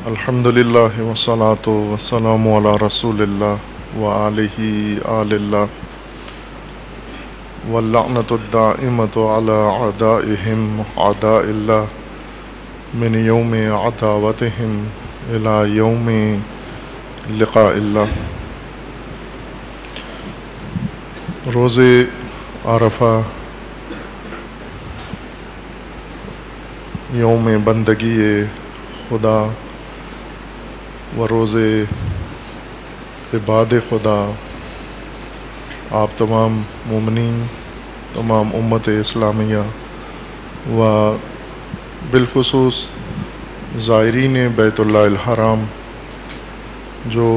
الحمدللہ والصلاۃ والسلام علی رسول اللہ وآلہ آل اللہ واللعنۃ الدائمۃ علی اعدائہم اعداء اللہ من یوم عداوتہم الی یوم لقاء اللہ۔ روز عرفہ یوم بندگی خدا و روز عباد خدا، آپ تمام مومنین، تمام امت اسلامیہ و بالخصوص زائرین بیت اللہ الحرام جو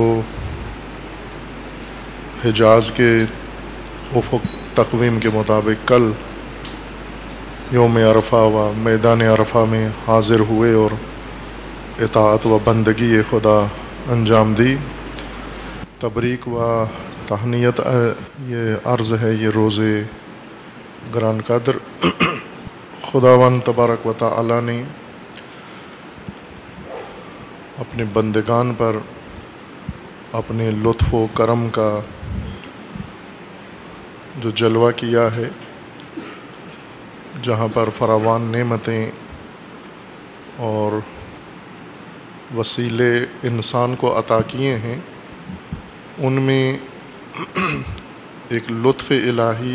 حجاز کے افق تقویم کے مطابق کل یوم عرفہ و میدان عرفہ میں حاضر ہوئے اور اطاعت و بندگی خدا انجام دی، تبریک و تہنیت یہ عرض ہے۔ یہ روز گران قدر خداوند تبارک و تعالی نے اپنے بندگان پر اپنے لطف و کرم کا جو جلوہ کیا ہے، جہاں پر فراوان نعمتیں اور وسیلے انسان کو عطا کیے ہیں، ان میں ایک لطف الہی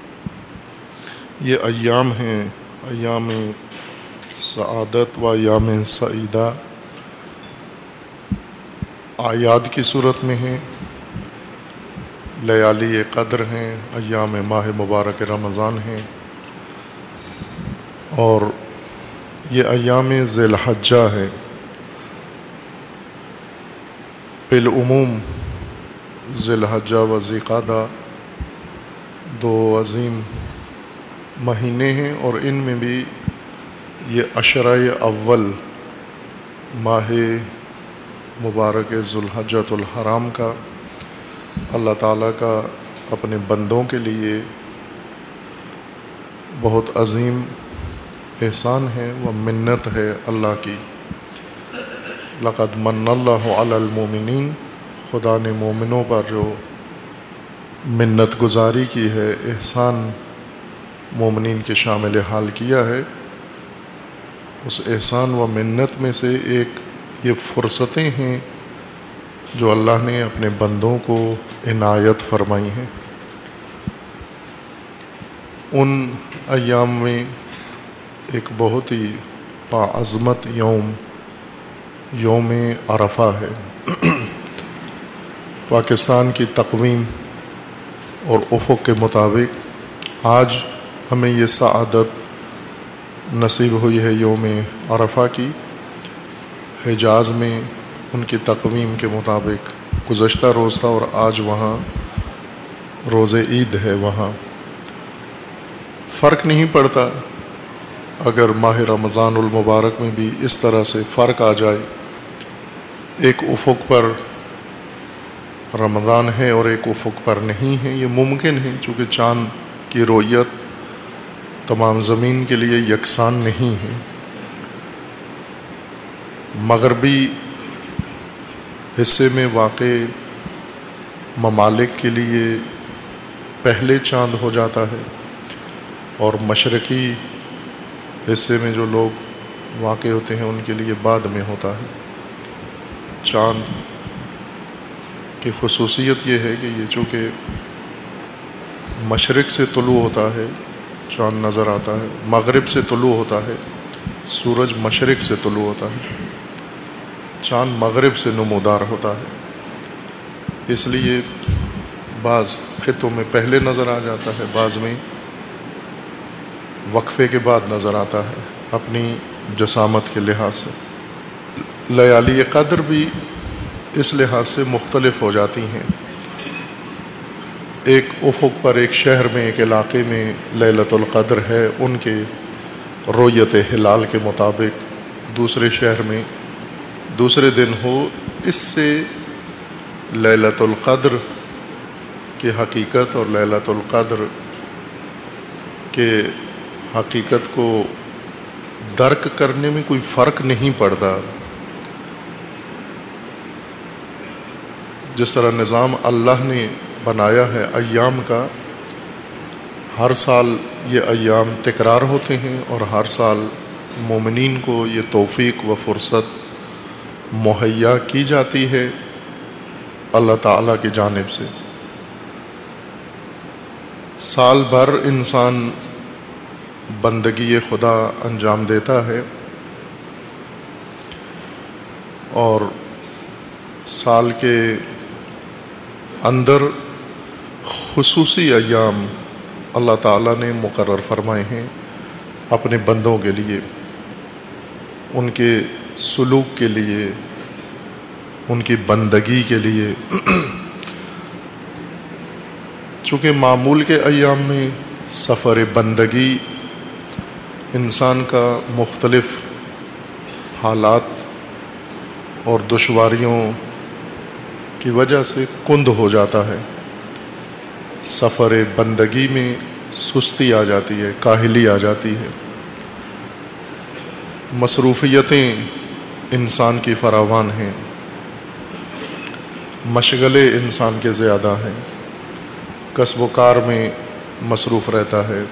یہ ایام ہیں، ایام سعادت و ایام سعیدہ اعیاد کی صورت میں ہیں، لیالی قدر ہیں، ایام ماہ مبارک رمضان ہیں، اور یہ ایام ذی الحجہ ہے۔ بالعموم ذی الحجہ و ذی قعدہ دو عظیم مہینے ہیں، اور ان میں بھی یہ عشرہ اول ماہ مبارک ذو الحجۃ الحرام کا اللہ تعالیٰ کا اپنے بندوں کے لیے بہت عظیم احسان ہے و منت ہے اللہ کی۔ لقد من اللہ علی المومنین، خدا نے مومنوں پر جو منت گزاری کی ہے، احسان مومنین کے شامل حال کیا ہے، اس احسان و منت میں سے ایک یہ فرصتیں ہیں جو اللہ نے اپنے بندوں کو عنایت فرمائی ہیں۔ ان ایام میں ایک بہت ہی باعظمت یوم عرفہ ہے۔ پاکستان کی تقویم اور افق کے مطابق آج ہمیں یہ سعادت نصیب ہوئی ہے یوم عرفہ کی۔ حجاز میں ان کی تقویم کے مطابق گزشتہ روز تھا، اور آج وہاں روز عید ہے۔ وہاں فرق نہیں پڑتا، اگر ماہ رمضان المبارک میں بھی اس طرح سے فرق آ جائے، ایک افق پر رمضان ہے اور ایک افق پر نہیں ہے، یہ ممکن ہے، چونکہ چاند کی رؤیت تمام زمین کے لیے یکساں نہیں ہے۔ مغربی حصے میں واقع ممالک کے لیے پہلے چاند ہو جاتا ہے، اور مشرقی حصے میں جو لوگ واقع ہوتے ہیں ان کے لیے بعد میں ہوتا ہے۔ چاند کی خصوصیت یہ ہے کہ یہ چونکہ مشرق سے طلوع ہوتا ہے، چاند نظر آتا ہے، مغرب سے طلوع ہوتا ہے، سورج مشرق سے طلوع ہوتا ہے، چاند مغرب سے نمودار ہوتا ہے، اس لیے بعض خطوں میں پہلے نظر آ جاتا ہے، بعض میں وقفے کے بعد نظر آتا ہے اپنی جسامت کے لحاظ سے۔ لیالی قدر بھی اس لحاظ سے مختلف ہو جاتی ہیں۔ ایک افق پر، ایک شہر میں، ایک علاقے میں لیلۃ القدر ہے ان کے رؤیت ہلال کے مطابق، دوسرے شہر میں دوسرے دن ہو۔ اس سے لیلۃ القدر کی حقیقت اور لیلۃ القدر کے حقیقت کو درک کرنے میں کوئی فرق نہیں پڑتا۔ جس طرح نظام اللہ نے بنایا ہے ایام کا، ہر سال یہ ایام تکرار ہوتے ہیں اور ہر سال مومنین کو یہ توفیق و فرصت مہیا کی جاتی ہے اللہ تعالیٰ کی جانب سے۔ سال بھر انسان بندگی خدا انجام دیتا ہے اور سال کے اندر خصوصی ایام اللہ تعالیٰ نے مقرر فرمائے ہیں اپنے بندوں کے لیے، ان کے سلوک کے لیے، ان کی بندگی کے لیے۔ چونکہ معمول کے ایام میں سفر بندگی انسان کا مختلف حالات اور دشواریوں کی وجہ سے کند ہو جاتا ہے، سفر بندگی میں سستی آ جاتی ہے، کاہلی آ جاتی ہے، مصروفیتیں انسان کی فراوان ہیں، مشغلے انسان کے زیادہ ہیں، کسب و کار میں مصروف رہتا ہے،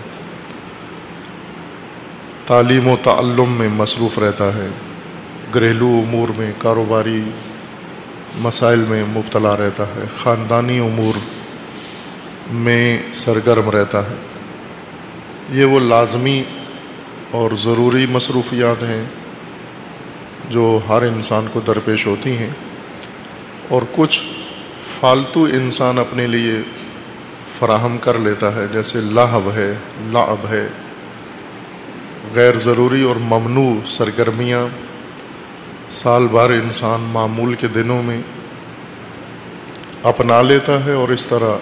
تعلیم و تعلم میں مصروف رہتا ہے، گھریلو امور میں، کاروباری مسائل میں مبتلا رہتا ہے، خاندانی امور میں سرگرم رہتا ہے۔ یہ وہ لازمی اور ضروری مصروفیات ہیں جو ہر انسان کو درپیش ہوتی ہیں، اور کچھ فالتو انسان اپنے لیے فراہم کر لیتا ہے، جیسے لہو ہے، لعب ہے، غیر ضروری اور ممنوع سرگرمیاں سال بھر انسان معمول کے دنوں میں اپنا لیتا ہے، اور اس طرح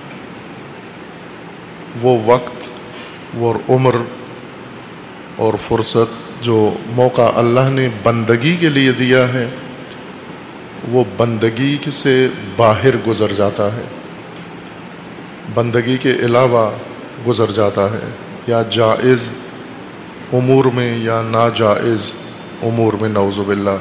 وہ وقت، وہ عمر اور فرصت جو موقع اللہ نے بندگی کے لیے دیا ہے وہ بندگی سے باہر گزر جاتا ہے، بندگی کے علاوہ گزر جاتا ہے، یا جائز امور میں یا ناجائز امور میں، نعوذ باللہ۔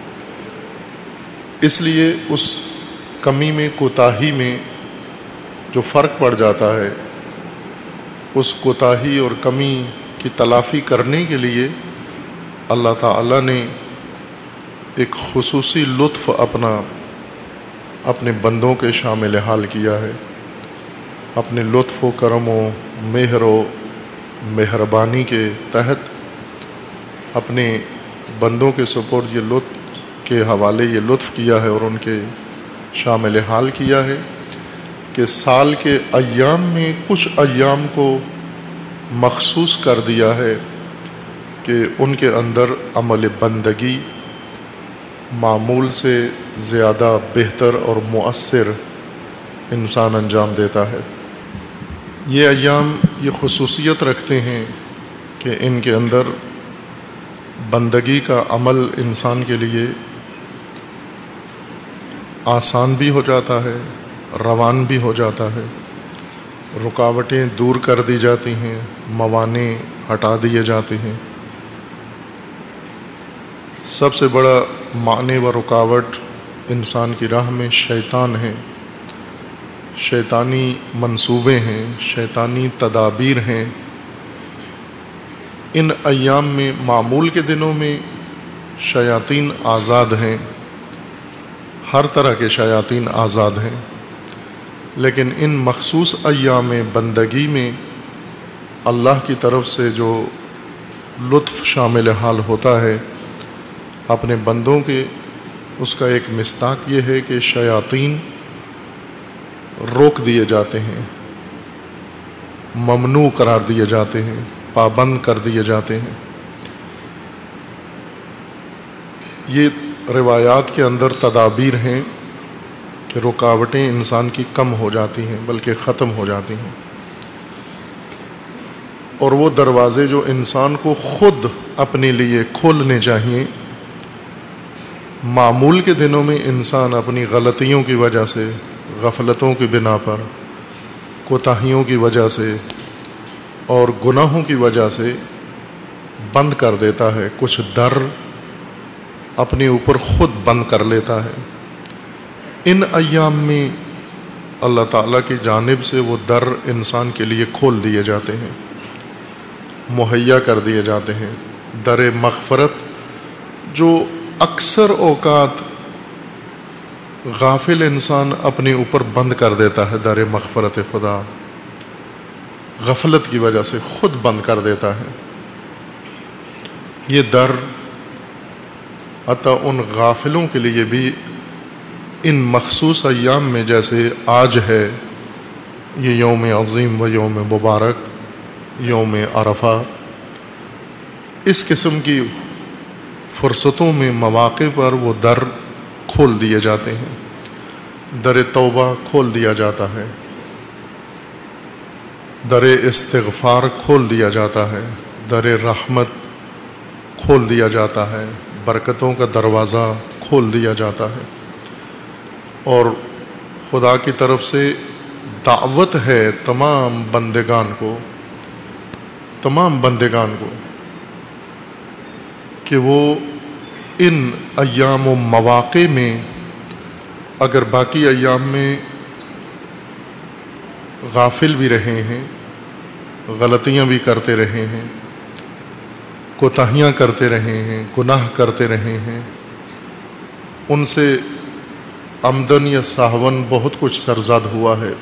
اس لیے اس کمی میں، کوتاہی میں جو فرق پڑ جاتا ہے، اس کوتاہی اور کمی کی تلافی کرنے کے لیے اللہ تعالیٰ نے ایک خصوصی لطف اپنے بندوں کے شامل حال کیا ہے، اپنے لطف و کرم و مہر و مہربانی کے تحت اپنے بندوں کے سپرد یہ لطف کے حوالے یہ لطف کیا ہے اور ان کے شامل حال کیا ہے کہ سال کے ایام میں کچھ ایام کو مخصوص کر دیا ہے کہ ان کے اندر عمل بندگی معمول سے زیادہ بہتر اور مؤثر انسان انجام دیتا ہے۔ یہ ایام یہ خصوصیت رکھتے ہیں کہ ان کے اندر بندگی کا عمل انسان کے لیے آسان بھی ہو جاتا ہے، روان بھی ہو جاتا ہے، رکاوٹیں دور کر دی جاتی ہیں، موانع ہٹا دیے جاتے ہیں۔ سب سے بڑا مانع و رکاوٹ انسان کی راہ میں شیطان ہے، شیطانی منصوبے ہیں، شیطانی تدابیر ہیں۔ ان ایام میں، معمول کے دنوں میں شیاطین آزاد ہیں، ہر طرح کے شیاطین آزاد ہیں، لیکن ان مخصوص ایام بندگی میں اللہ کی طرف سے جو لطف شامل حال ہوتا ہے اپنے بندوں کے، اس کا ایک مصداق یہ ہے کہ شیاطین روک دیے جاتے ہیں، ممنوع قرار دیے جاتے ہیں، پابند کر دیے جاتے ہیں۔ یہ روایات کے اندر تدابیر ہیں کہ رکاوٹیں انسان کی کم ہو جاتی ہیں بلکہ ختم ہو جاتی ہیں، اور وہ دروازے جو انسان کو خود اپنے لیے کھولنے چاہیے، معمول کے دنوں میں انسان اپنی غلطیوں کی وجہ سے، غفلتوں کی بنا پر، کوتاہیوں کی وجہ سے اور گناہوں کی وجہ سے بند کر دیتا ہے، کچھ در اپنے اوپر خود بند کر لیتا ہے۔ ان ایام میں اللہ تعالیٰ کی جانب سے وہ در انسان کے لیے کھول دیے جاتے ہیں، مہیا کر دیے جاتے ہیں، در مغفرت جو اکثر اوقات غافل انسان اپنے اوپر بند کر دیتا ہے، در مغفرت خدا غفلت کی وجہ سے خود بند کر دیتا ہے۔ یہ در حتیٰ ان غافلوں کے لیے بھی ان مخصوص ایام میں، جیسے آج ہے یہ یوم عظیم و یوم مبارک، یوم عرفہ، اس قسم کی فرصتوں میں، مواقع پر وہ در کھول دیے جاتے ہیں، در توبہ کھول دیا جاتا ہے، در استغفار کھول دیا جاتا ہے، در رحمت کھول دیا جاتا ہے، برکتوں کا دروازہ کھول دیا جاتا ہے، اور خدا کی طرف سے دعوت ہے تمام بندگان کو کہ وہ ان ایام و مواقع میں، اگر باقی ایام میں غافل بھی رہے ہیں، غلطیاں بھی کرتے رہے ہیں، کوتاہیاں کرتے رہے ہیں، گناہ کرتے رہے ہیں، ان سے آمدن یا ساہون بہت کچھ سرزد ہوا ہے،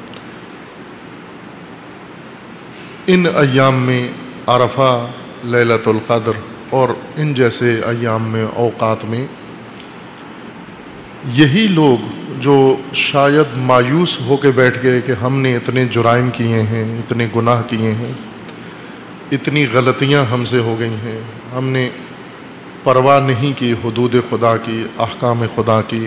ان ایام میں عرفہ، لیلۃ القدر اور ان جیسے ایام میں، اوقات میں، یہی لوگ جو شاید مایوس ہو کے بیٹھ گئے کہ ہم نے اتنے جرائم کیے ہیں، اتنے گناہ کیے ہیں، اتنی غلطیاں ہم سے ہو گئی ہیں، ہم نے پرواہ نہیں کی حدود خدا کی، احکام خدا کی،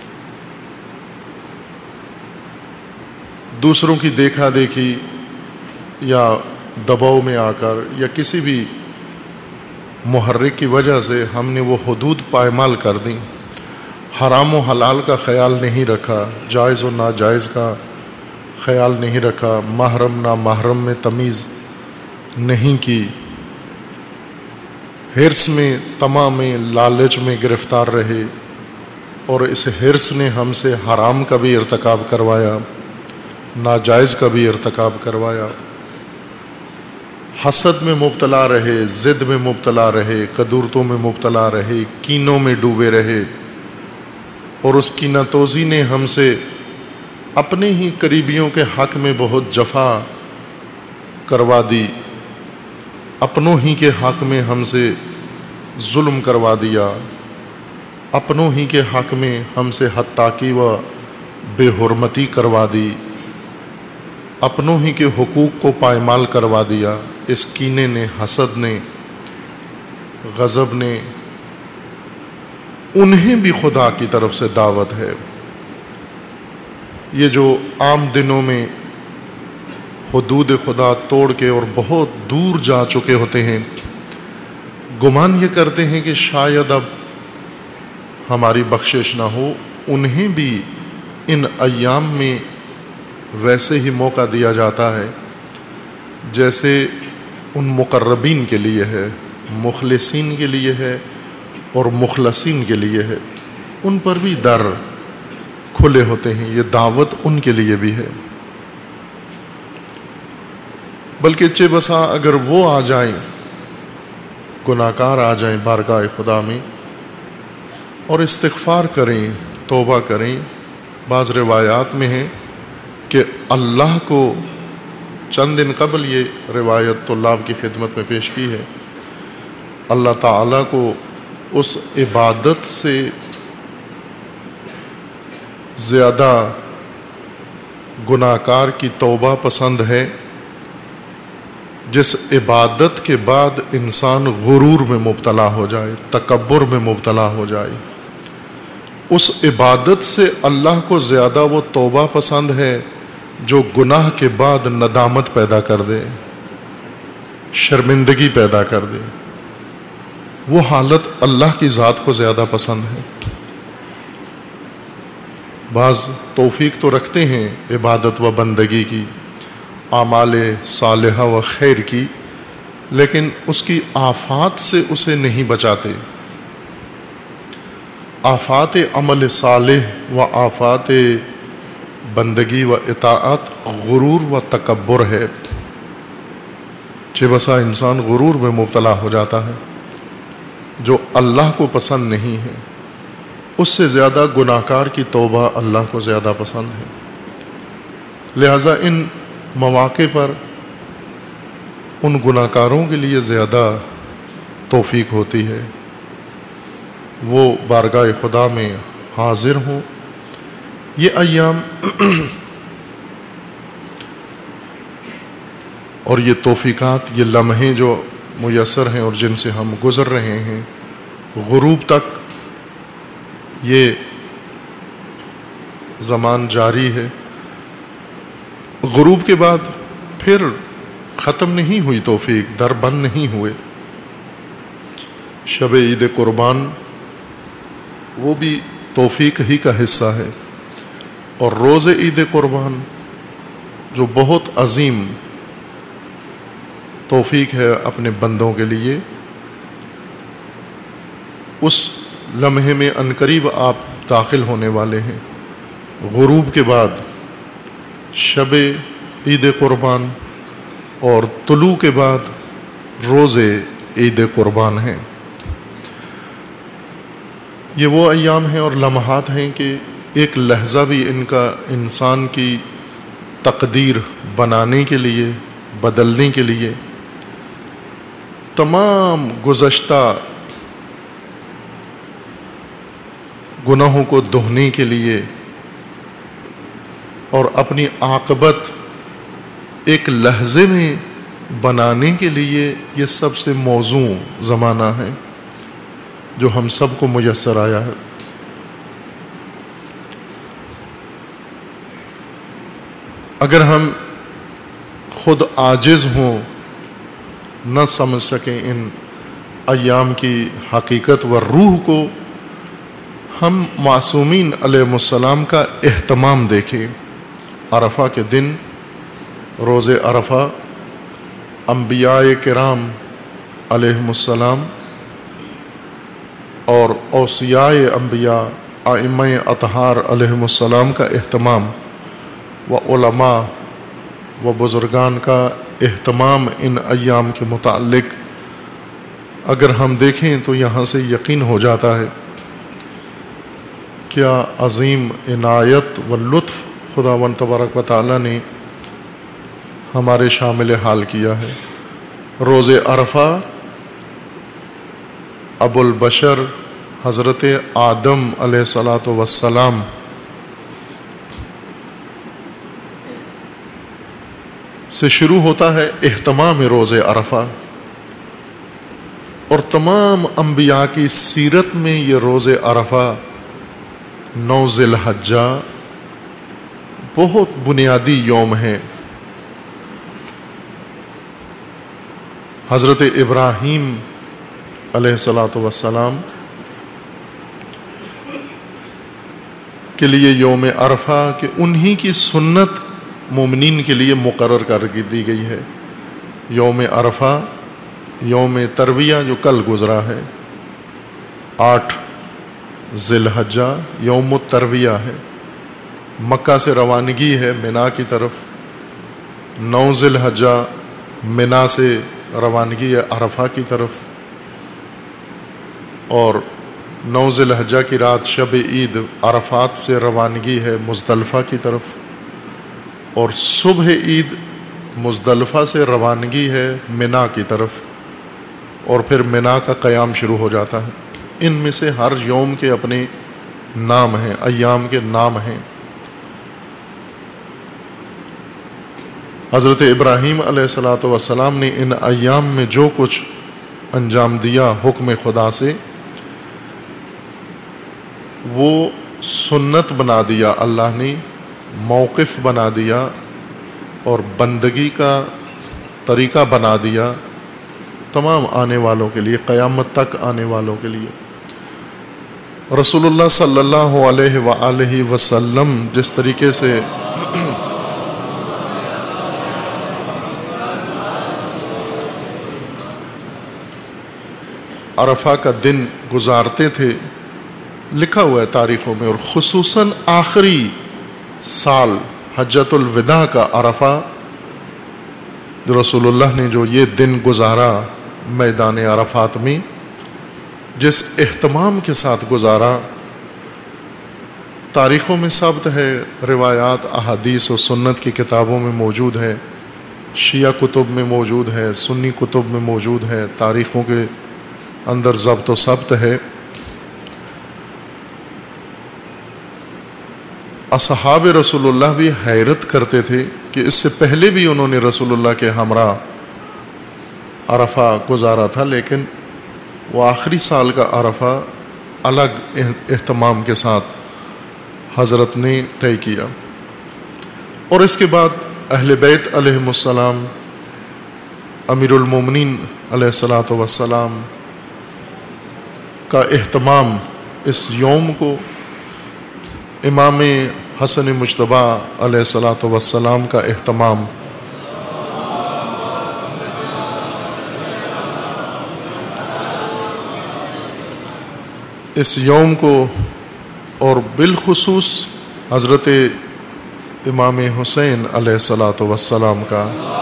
دوسروں کی دیکھا دیکھی یا دباؤ میں آ کر یا کسی بھی محرک کی وجہ سے ہم نے وہ حدود پائمال کر دیں، حرام و حلال کا خیال نہیں رکھا، جائز و ناجائز کا خیال نہیں رکھا، محرم نامحرم میں تمیز نہیں کی، حرص میں، طمع میں، لالچ میں گرفتار رہے، اور اس حرص نے ہم سے حرام کا بھی ارتکاب کروایا، ناجائز کا بھی ارتکاب کروایا، حسد میں مبتلا رہے، ضد میں مبتلا رہے، قدورتوں میں مبتلا رہے، کینوں میں ڈوبے رہے، اور اس کینہ توزی نے ہم سے اپنے ہی قریبیوں کے حق میں بہت جفا کروا دی، اپنوں ہی کے حق میں ہم سے ظلم کروا دیا، اپنوں ہی کے حق میں ہم سے حد تاکی و بے حرمتی کروا دی، اپنوں ہی کے حقوق کو پائمال کروا دیا۔ اس کینے نے، حسد نے، غضب نے، انہیں بھی خدا کی طرف سے دعوت ہے۔ یہ جو عام دنوں میں حدود خدا توڑ کے اور بہت دور جا چکے ہوتے ہیں، گمان یہ کرتے ہیں کہ شاید اب ہماری بخشش نہ ہو، انہیں بھی ان ایام میں ویسے ہی موقع دیا جاتا ہے جیسے ان مقربین کے لیے ہے، مخلصین کے لیے ہے اور مخلصین کے لیے ہے، ان پر بھی در کھلے ہوتے ہیں، یہ دعوت ان کے لیے بھی ہے۔ بلکہ چہ بسا اگر وہ آ جائیں، گناہگار آ جائیں بارگاہ خدا میں اور استغفار کریں، توبہ کریں، بعض روایات میں ہے کہ اللہ کو، چند دن قبل یہ روایت طلاب کی خدمت میں پیش کی ہے، اللہ تعالیٰ کو اس عبادت سے زیادہ گناہگار کی توبہ پسند ہے جس عبادت کے بعد انسان غرور میں مبتلا ہو جائے، تکبر میں مبتلا ہو جائے۔ اس عبادت سے اللہ کو زیادہ وہ توبہ پسند ہے جو گناہ کے بعد ندامت پیدا کر دے، شرمندگی پیدا کر دے، وہ حالت اللہ کی ذات کو زیادہ پسند ہے۔ بعض توفیق تو رکھتے ہیں عبادت و بندگی کی، اعمال صالحہ و خیر کی، لیکن اس کی آفات سے اسے نہیں بچاتے۔ آفات عمل صالح و آفات بندگی و اطاعت غرور و تکبر ہے۔ چہ بسا انسان غرور میں مبتلا ہو جاتا ہے، جو اللہ کو پسند نہیں ہے۔ اس سے زیادہ گناہ کار کی توبہ اللہ کو زیادہ پسند ہے۔ لہذا ان مواقع پر ان گناہ کاروں کے لیے زیادہ توفیق ہوتی ہے، وہ بارگاہ خدا میں حاضر ہوں۔ یہ ایام اور یہ توفیقات، یہ لمحے جو میسر ہیں اور جن سے ہم گزر رہے ہیں، غروب تک یہ زمان جاری ہے۔ غروب کے بعد پھر ختم نہیں ہوئی توفیق، در بند نہیں ہوئے۔ شب عید قربان وہ بھی توفیق ہی کا حصہ ہے، اور روز عید قربان جو بہت عظیم توفیق ہے اپنے بندوں کے لیے، اس لمحے میں عنقریب آپ داخل ہونے والے ہیں۔ غروب کے بعد شب عید قربان اور طلوع کے بعد روز عید قربان ہیں۔ یہ وہ ایام ہیں اور لمحات ہیں کہ ایک لحظہ بھی ان کا انسان کی تقدیر بنانے کے لیے، بدلنے کے لیے، تمام گزشتہ گناہوں کو دھونے کے لیے اور اپنی عاقبت ایک لحظے میں بنانے کے لیے یہ سب سے موزوں زمانہ ہے جو ہم سب کو میسر آیا ہے۔ اگر ہم خود عاجز ہوں، نہ سمجھ سکیں ان ایام کی حقیقت و روح کو، ہم معصومین علیہ السلام کا اہتمام دیکھیں۔ عرفہ کے دن، روز عرفہ، انبیاء کرام علیہ السلام اور اوصیاء انبیاء ائمہ اطہار علیہ السلام کا اہتمام و علماء و بزرگان کا اہتمام ان ایام کے متعلق اگر ہم دیکھیں تو یہاں سے یقین ہو جاتا ہے کیا عظیم عنایت و لطف خداوند تبارک و تعالیٰ نے ہمارے شامل حال کیا ہے۔ روز عرفہ ابو البشر حضرت آدم علیہ الصلاۃ والسلام سے شروع ہوتا ہے اہتمام روز عرفہ، اور تمام انبیاء کی سیرت میں یہ روز عرفہ 9 ذی الحجہ بہت بنیادی یوم ہے۔ حضرت ابراہیم علیہ الصلاۃ والسلام کے لیے یوم عرفہ کہ انہی کی سنت مومنین کے لیے مقرر کر دی گئی ہے۔ یوم عرفہ، یوم ترویہ جو کل گزرا ہے، 8 ذی الحجہ یوم الترویہ ہے۔ مکہ سے روانگی ہے منا کی طرف، 9 ذی الحجہ منا سے روانگی ہے عرفہ کی طرف، اور 9 ذی الحجہ کی رات شب عید عرفات سے روانگی ہے مزدلفہ کی طرف، اور صبح عید مزدلفہ سے روانگی ہے منا کی طرف، اور پھر منا کا قیام شروع ہو جاتا ہے۔ ان میں سے ہر یوم کے اپنے نام ہیں، ایام کے نام ہیں۔ حضرت ابراہیم علیہ الصلاۃ والسلام نے ان ایام میں جو کچھ انجام دیا حکم خدا سے، وہ سنت بنا دیا اللہ نے، موقف بنا دیا اور بندگی کا طریقہ بنا دیا تمام آنے والوں کے لیے، قیامت تک آنے والوں کے لیے۔ رسول اللہ صلی اللہ علیہ وآلہ وسلم جس طریقے سے عرفہ کا دن گزارتے تھے، لکھا ہوا ہے تاریخوں میں، اور خصوصاً آخری سال حجۃ الوداع کا عرفہ جو رسول اللہ نے جو یہ دن گزارا میدان عرفات میں، جس اہتمام کے ساتھ گزارا، تاریخوں میں ثبت ہے، روایات احادیث و سنت کی کتابوں میں موجود ہے، شیعہ کتب میں موجود ہے، سنی کتب میں موجود ہے، تاریخوں کے اندر ضبط و ثبت ہے۔ اصحاب رسول اللہ بھی حیرت کرتے تھے کہ اس سے پہلے بھی انہوں نے رسول اللہ کے ہمراہ عرفہ گزارا تھا، لیکن وہ آخری سال کا عرفہ الگ اہتمام کے ساتھ حضرت نے طے کیا۔ اور اس کے بعد اہل بیت علیہم السلام، امیر المومنین علیہ الصلاۃ والسلام کا اہتمام اس یوم کو، امام حسن مجتبی علیہ الصلاۃ والسلام کا اہتمام، اس یوم کو، اور بالخصوص حضرت امام حسین علیہ الصلاۃ والسلام کا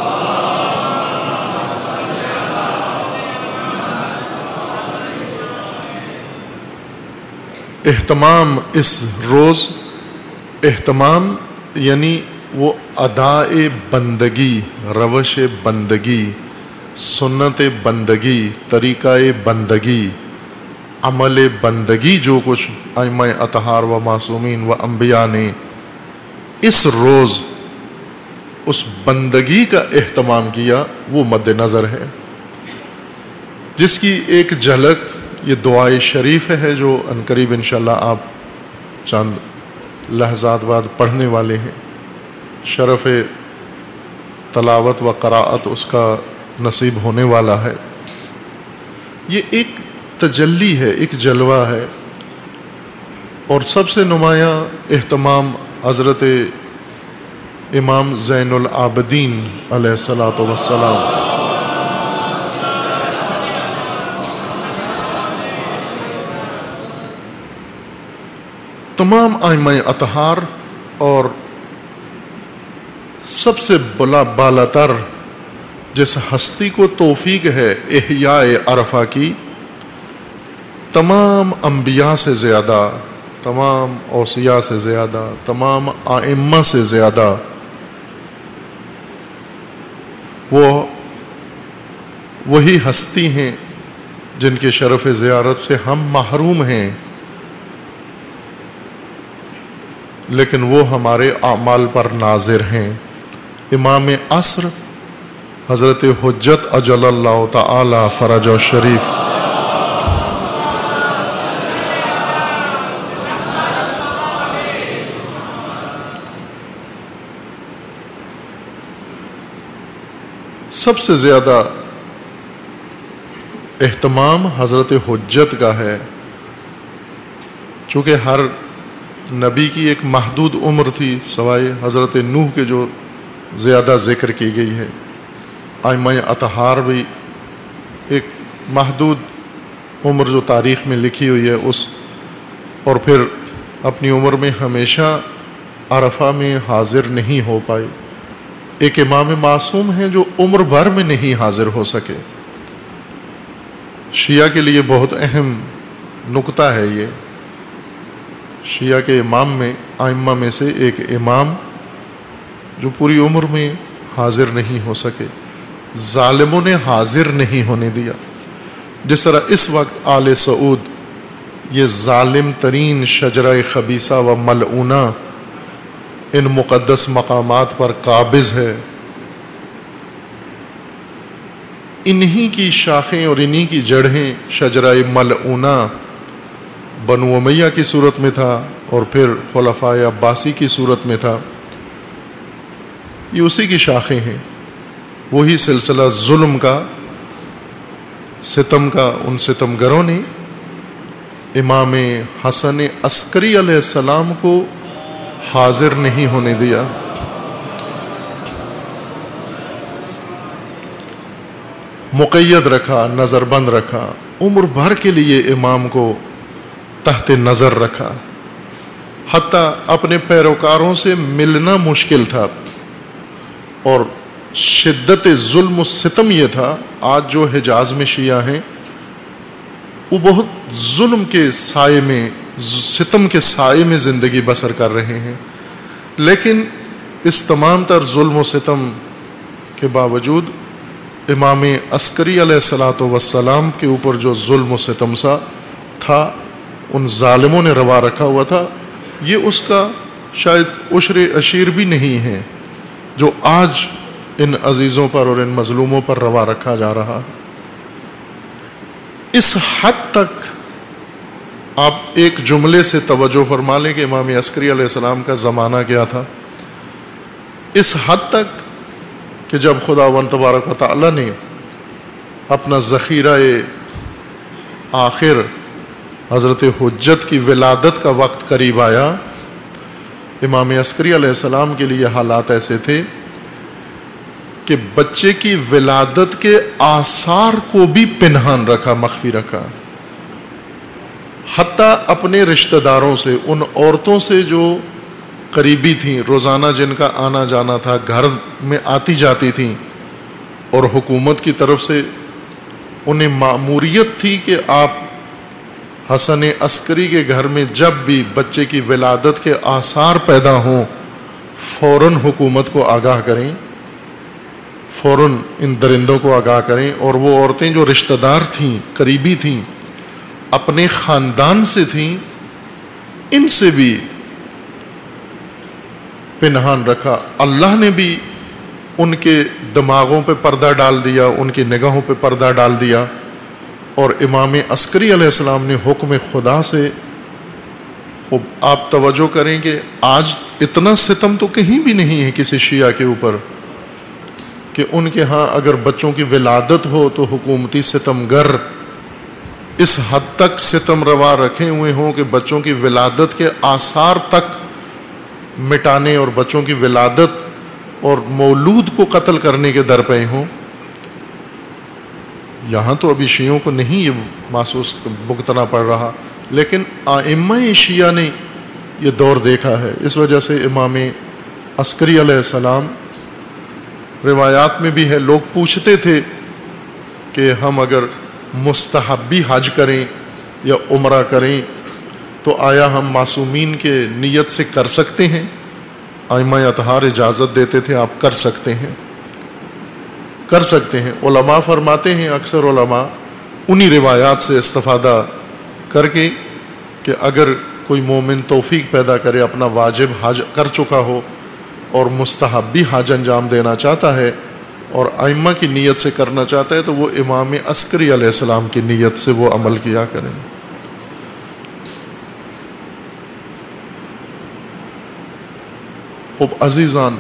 اہتمام، اس روز اہتمام یعنی وہ ادائے بندگی، روش بندگی، سنت بندگی، طریقہ بندگی، عمل بندگی، جو کچھ ائمہ اطہار و معصومین و انبیاء نے اس روز اس بندگی کا اہتمام کیا، وہ مد نظر ہے، جس کی ایک جھلک یہ دعائے شریف ہے جو عنقریب انشاءاللہ آپ چند لحظات بعد پڑھنے والے ہیں۔ شرف تلاوت و قراءت اس کا نصیب ہونے والا ہے۔ یہ ایک تجلی ہے، ایک جلوہ ہے، اور سب سے نمایاں اہتمام حضرت امام زین العابدین علیہ الصلاۃ والسلام تمام ائمہ اطہار اور سب سے بالاتر جس ہستی کو توفیق ہے احیاء عرفہ کی، تمام انبیاء سے زیادہ، تمام اوصیاء سے زیادہ، تمام ائمہ سے زیادہ وہی ہستی ہیں جن کے شرف زیارت سے ہم محروم ہیں، لیکن وہ ہمارے اعمال پر ناظر ہیں۔ امام عصر حضرت حجت اجل اللہ تعالی فرج و شریف سب سے زیادہ اہتمام حضرت حجت کا ہے، چونکہ ہر نبی کی ایک محدود عمر تھی، سوائے حضرت نوح کے جو زیادہ ذکر کی گئی ہے۔ ائمہ اطہار بھی ایک محدود عمر جو تاریخ میں لکھی ہوئی ہے اس، اور پھر اپنی عمر میں ہمیشہ عرفہ میں حاضر نہیں ہو پائے۔ ایک امام معصوم ہیں جو عمر بھر میں نہیں حاضر ہو سکے۔ شیعہ کے لیے بہت اہم نقطہ ہے یہ، شیعہ کے امام میں، ائمہ میں سے ایک امام جو پوری عمر میں حاضر نہیں ہو سکے، ظالموں نے حاضر نہیں ہونے دیا۔ جس طرح اس وقت آل سعود یہ ظالم ترین شجرہ خبیثہ و ملعونہ ان مقدس مقامات پر قابض ہے، انہی کی شاخیں اور انہی کی جڑیں شجرہ ملعونہ بنو امیہ کی صورت میں تھا، اور پھر خلفائے عباسی کی صورت میں تھا، یہ اسی کی شاخیں ہیں۔ وہی سلسلہ ظلم کا، ستم کا، ان ستمگروں نے امام حسن عسکری علیہ السلام کو حاضر نہیں ہونے دیا۔ مقید رکھا، نظر بند رکھا، عمر بھر کے لیے امام کو تحت نظر رکھا، حتیٰ اپنے پیروکاروں سے ملنا مشکل تھا، اور شدت ظلم و ستم یہ تھا. آج جو حجاز میں شیعہ ہیں وہ بہت ظلم کے سائے میں، ستم کے سائے میں زندگی بسر کر رہے ہیں، لیکن اس تمام تر ظلم و ستم کے باوجود امام عسکری علیہ الصلاۃ والسلام کے اوپر جو ظلم و ستم سا تھا ان ظالموں نے روا رکھا ہوا تھا، یہ اس کا شاید عشر عشیر بھی نہیں ہے جو آج ان عزیزوں پر اور ان مظلوموں پر روا رکھا جا رہا. اس حد تک آپ ایک جملے سے توجہ فرما لیں کہ امام عسکری علیہ السلام کا زمانہ کیا تھا. اس حد تک کہ جب خداوند تبارک و تعالی نے اپنا ذخیرہ آخر حضرت حجت کی ولادت کا وقت قریب آیا، امام عسکری علیہ السلام کے لیے حالات ایسے تھے کہ بچے کی ولادت کے آثار کو بھی پنہان رکھا، مخفی رکھا. حتیٰ اپنے رشتہ داروں سے، ان عورتوں سے جو قریبی تھیں، روزانہ جن کا آنا جانا تھا، گھر میں آتی جاتی تھیں، اور حکومت کی طرف سے انہیں مأموریت تھی کہ آپ حسن عسکری کے گھر میں جب بھی بچے کی ولادت کے آثار پیدا ہوں فوراً حکومت کو آگاہ کریں، فوراً ان درندوں کو آگاہ کریں. اور وہ عورتیں جو رشتہ دار تھیں، قریبی تھیں، اپنے خاندان سے تھیں، ان سے بھی پنہان رکھا. اللہ نے بھی ان کے دماغوں پہ پردہ ڈال دیا، ان کی نگاہوں پہ پردہ ڈال دیا، اور امام عسکری علیہ السلام نے حکم خدا سے. آپ توجہ کریں کہ آج اتنا ستم تو کہیں بھی نہیں ہے کسی شیعہ کے اوپر کہ ان کے ہاں اگر بچوں کی ولادت ہو تو حکومتی ستمگر اس حد تک ستم روا رکھے ہوئے ہوں کہ بچوں کی ولادت کے آثار تک مٹانے اور بچوں کی ولادت اور مولود کو قتل کرنے کے در پہ ہوں. یہاں تو ابھی شیعوں کو نہیں یہ محسوس بھگتنا پڑ رہا، لیکن ائمہ شیعہ نے یہ دور دیکھا ہے. اس وجہ سے امام عسکری علیہ السلام، روایات میں بھی ہے، لوگ پوچھتے تھے کہ ہم اگر مستحبی حج کریں یا عمرہ کریں تو آیا ہم معصومین کے نیت سے کر سکتے ہیں؟ ائمہ اطہار اجازت دیتے تھے، آپ کر سکتے ہیں، کر سکتے ہیں. علماء فرماتے ہیں، اکثر علماء انہی روایات سے استفادہ کر کے کہ اگر کوئی مومن توفیق پیدا کرے، اپنا واجب حج کر چکا ہو اور مستحبی حج انجام دینا چاہتا ہے اور ائمہ کی نیت سے کرنا چاہتا ہے تو وہ امام عسکری علیہ السلام کی نیت سے وہ عمل کیا کریں. خوب عزیزان،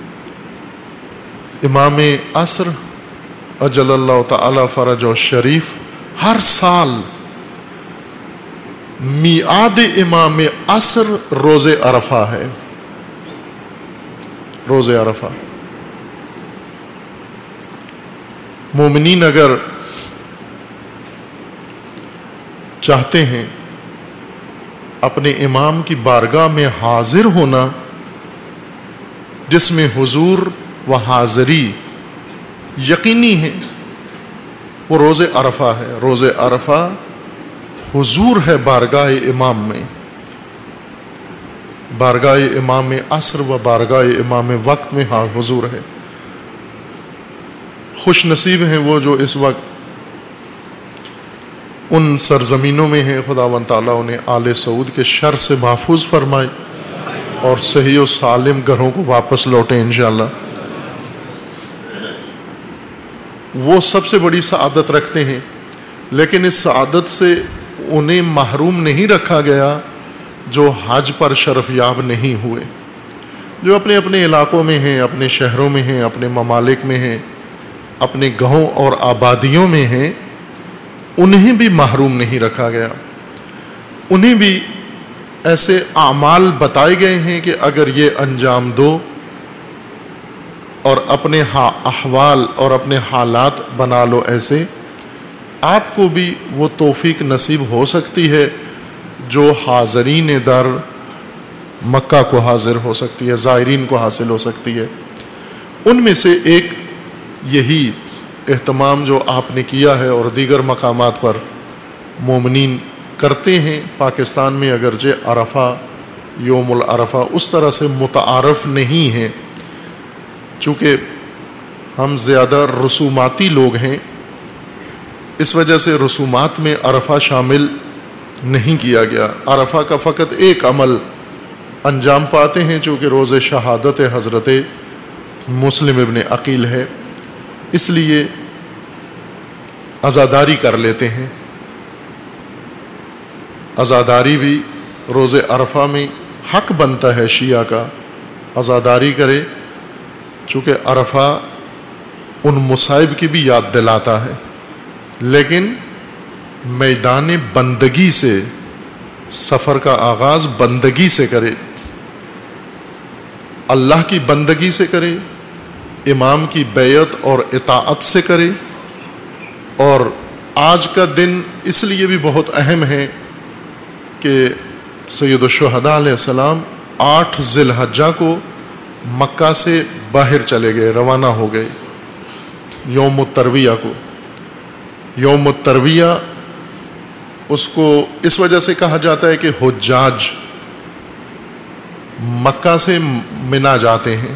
امام عصر اجل اللہ تعالی فرج و شریف ہر سال میعاد امام عصر روز عرفہ ہے. روز عرفہ مومنین اگر چاہتے ہیں اپنے امام کی بارگاہ میں حاضر ہونا جس میں حضور و حاضری یقینی ہے، وہ روز عرفہ ہے. روز عرفہ حضور ہے بارگاہ امام میں، بارگاہ امام عصر و بارگاہ امام وقت میں حضور ہے. خوش نصیب ہیں وہ جو اس وقت ان سرزمینوں میں ہیں. خداوند تعالیٰ انہیں آل سعود کے شر سے محفوظ فرمائے اور صحیح و سالم گھروں کو واپس لوٹیں انشاءاللہ. وہ سب سے بڑی سعادت رکھتے ہیں، لیکن اس سعادت سے انہیں محروم نہیں رکھا گیا جو حج پر شرف یاب نہیں ہوئے، جو اپنے اپنے علاقوں میں ہیں، اپنے شہروں میں ہیں، اپنے ممالک میں ہیں، اپنے گاؤں اور آبادیوں میں ہیں. انہیں بھی محروم نہیں رکھا گیا. انہیں بھی ایسے اعمال بتائے گئے ہیں کہ اگر یہ انجام دو اور اپنے احوال اور اپنے حالات بنا لو ایسے، آپ کو بھی وہ توفیق نصیب ہو سکتی ہے جو حاضرین در مکہ کو حاضر ہو سکتی ہے، زائرین کو حاصل ہو سکتی ہے. ان میں سے ایک یہی اہتمام جو آپ نے کیا ہے اور دیگر مقامات پر مومنین کرتے ہیں. پاکستان میں اگرچہ عرفہ، یوم العرفہ اس طرح سے متعارف نہیں ہے، چونکہ ہم زیادہ رسوماتی لوگ ہیں، اس وجہ سے رسومات میں عرفہ شامل نہیں کیا گیا. عرفہ کا فقط ایک عمل انجام پاتے ہیں، چونکہ روز شہادت حضرت مسلم ابن عقیل ہے، اس لیے عزاداری کر لیتے ہیں. عزاداری بھی روز عرفہ میں حق بنتا ہے شیعہ کا، عزاداری کرے، چونکہ عرفہ ان مصائب کی بھی یاد دلاتا ہے. لیکن میدان بندگی سے، سفر کا آغاز بندگی سے کرے، اللہ کی بندگی سے کرے، امام کی بیعت اور اطاعت سے کرے. اور آج کا دن اس لیے بھی بہت اہم ہے کہ سید الشہداء علیہ السلام 8 ذی الحجہ کو مکہ سے باہر چلے گئے، روانہ ہو گئے یوم الترویہ کو. یوم الترویہ اس کو اس وجہ سے کہا جاتا ہے کہ حجاج مکہ سے منا جاتے ہیں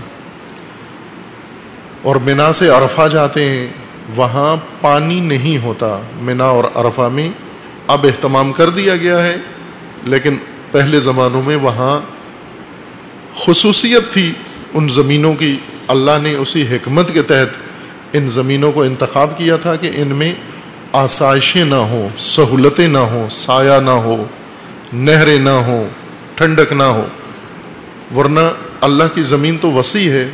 اور منا سے عرفہ جاتے ہیں. وہاں پانی نہیں ہوتا منا اور عرفہ میں، اب اہتمام کر دیا گیا ہے، لیکن پہلے زمانوں میں وہاں خصوصیت تھی ان زمینوں کی. اللہ نے اسی حکمت کے تحت ان زمینوں کو انتخاب کیا تھا کہ ان میں آسائشیں نہ ہوں، سہولتیں نہ ہوں، سایہ نہ ہو، نہریں نہ ہوں، ٹھنڈک نہ ہو. ورنہ اللہ کی زمین تو وسیع ہے،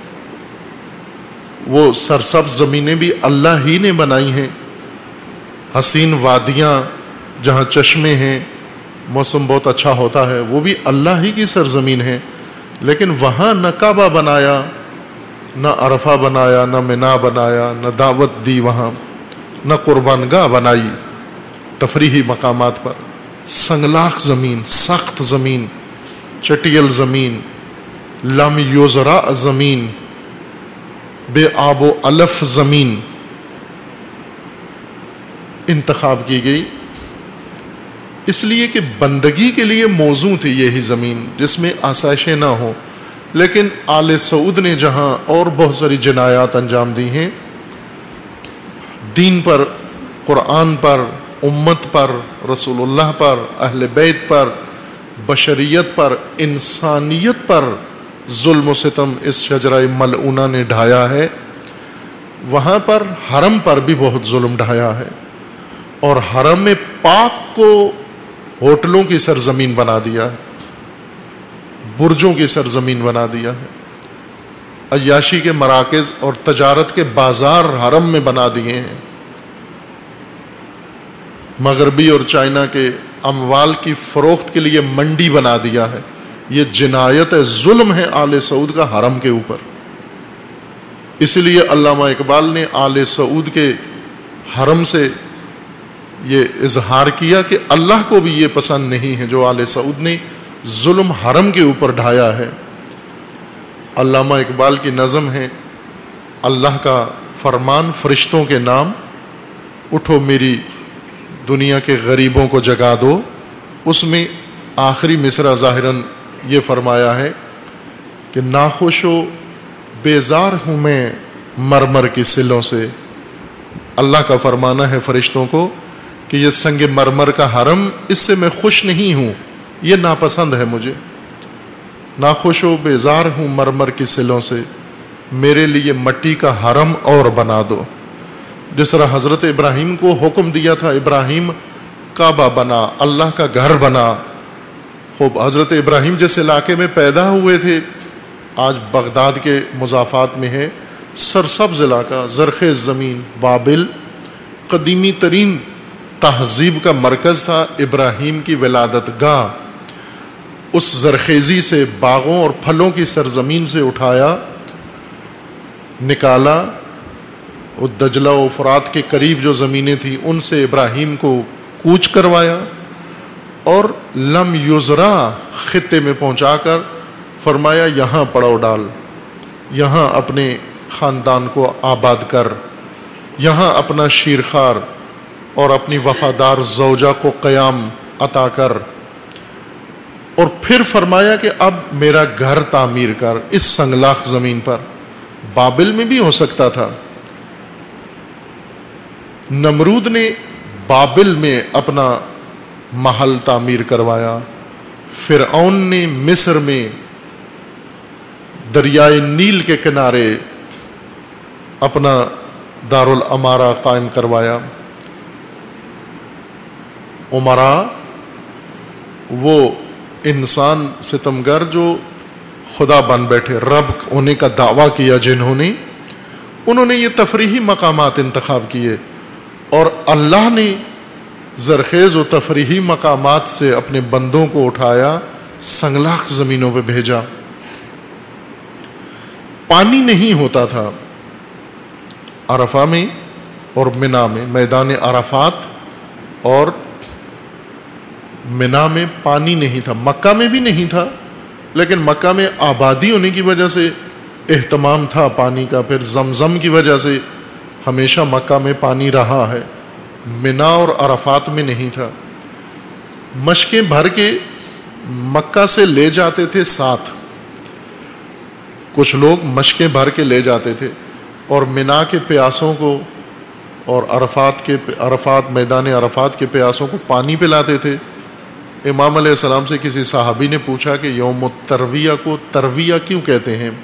وہ سرسبز زمینیں بھی اللہ ہی نے بنائی ہیں. حسین وادیاں جہاں چشمے ہیں، موسم بہت اچھا ہوتا ہے، وہ بھی اللہ ہی کی سرزمین ہے. لیکن وہاں نہ کعبہ بنایا، نہ عرفہ بنایا، نہ منا بنایا، نہ دعوت دی، وہاں نہ قربان گاہ بنائی. تفریحی مقامات پر سنگلاخ زمین، سخت زمین، چٹیل زمین، لم یزرع زمین، بے آب و علف زمین انتخاب کی گئی، اس لیے کہ بندگی کے لیے موزوں تھی یہی زمین جس میں آسائشیں نہ ہوں. لیکن آل سعود نے جہاں اور بہت ساری جنایات انجام دی ہیں، دین پر، قرآن پر، امت پر، رسول اللہ پر، اہل بیت پر، بشریت پر، انسانیت پر ظلم و ستم اس شجرہ ملعونہ نے ڈھایا ہے. وہاں پر حرم پر بھی بہت ظلم ڈھایا ہے، اور حرم پاک کو ہوٹلوں کی سرزمین بنا دیا ہے، برجوں کی سرزمین بنا دیا ہے، عیاشی کے مراکز اور تجارت کے بازار حرم میں بنا دیے ہیں، مغربی اور چائنا کے اموال کی فروخت کے لیے منڈی بنا دیا ہے. یہ جنایت ظلم ہے آل سعود کا حرم کے اوپر. اس لیے علامہ اقبال نے آل سعود کے حرم سے یہ اظہار کیا کہ اللہ کو بھی یہ پسند نہیں ہے جو آل سعود نے ظلم حرم کے اوپر ڈھایا ہے. علامہ اقبال کی نظم ہے، اللہ کا فرمان فرشتوں کے نام، اٹھو میری دنیا کے غریبوں کو جگا دو. اس میں آخری مصرع ظاہراً یہ فرمایا ہے کہ ناخوش و بیزار ہوں میں مرمر کی سلوں سے. اللہ کا فرمانا ہے فرشتوں کو کہ یہ سنگ مرمر کا حرم، اس سے میں خوش نہیں ہوں، یہ ناپسند ہے مجھے. ناخوش و بیزار ہوں مرمر کی سلوں سے، میرے لیے مٹی کا حرم اور بنا دو. جس طرح حضرت ابراہیم کو حکم دیا تھا، ابراہیم کعبہ بنا، اللہ کا گھر بنا. خوب حضرت ابراہیم جس علاقے میں پیدا ہوئے تھے، آج بغداد کے مضافات میں ہے، سرسبز علاقہ، زرخیز زمین، بابل قدیمی ترین تہذیب کا مرکز تھا، ابراہیم کی ولادت گاہ. اس زرخیزی سے، باغوں اور پھلوں کی سرزمین سے اٹھایا، نکالا. وہ دجلہ و فرات کے قریب جو زمینیں تھیں ان سے ابراہیم کو کوچ کروایا، اور لم یزرا خطے میں پہنچا کر فرمایا یہاں پڑاؤ ڈال، یہاں اپنے خاندان کو آباد کر، یہاں اپنا شیرخوار اور اپنی وفادار زوجہ کو قیام عطا کر، اور پھر فرمایا کہ اب میرا گھر تعمیر کر اس سنگلاخ زمین پر۔ بابل میں بھی ہو سکتا تھا، نمرود نے بابل میں اپنا محل تعمیر کروایا، فرعون نے مصر میں دریائے نیل کے کنارے اپنا دارالامارہ قائم کروایا۔ عمرا وہ انسان ستمگر جو خدا بن بیٹھے، رب ہونے کا دعویٰ کیا جنہوں نے، انہوں نے یہ تفریحی مقامات انتخاب کیے، اور اللہ نے زرخیز و تفریحی مقامات سے اپنے بندوں کو اٹھایا، سنگلاخ زمینوں پہ بھیجا۔ پانی نہیں ہوتا تھا عرفہ میں اور منا میں، میدان عرفات اور منا میں پانی نہیں تھا، مکہ میں بھی نہیں تھا، لیکن مکہ میں آبادی ہونے کی وجہ سے اہتمام تھا پانی کا، پھر زمزم کی وجہ سے ہمیشہ مکہ میں پانی رہا ہے، منا اور عرفات میں نہیں تھا۔ مشکیں بھر کے مکہ سے لے جاتے تھے ساتھ، کچھ لوگ مشکیں بھر کے لے جاتے تھے اور منا کے پیاسوں کو اور عرفات میدان عرفات کے پیاسوں کو پانی پلاتے تھے۔ امام علیہ السلام سے کسی صحابی نے پوچھا کہ یوم الترویہ کو ترویہ کیوں کہتے ہیں؟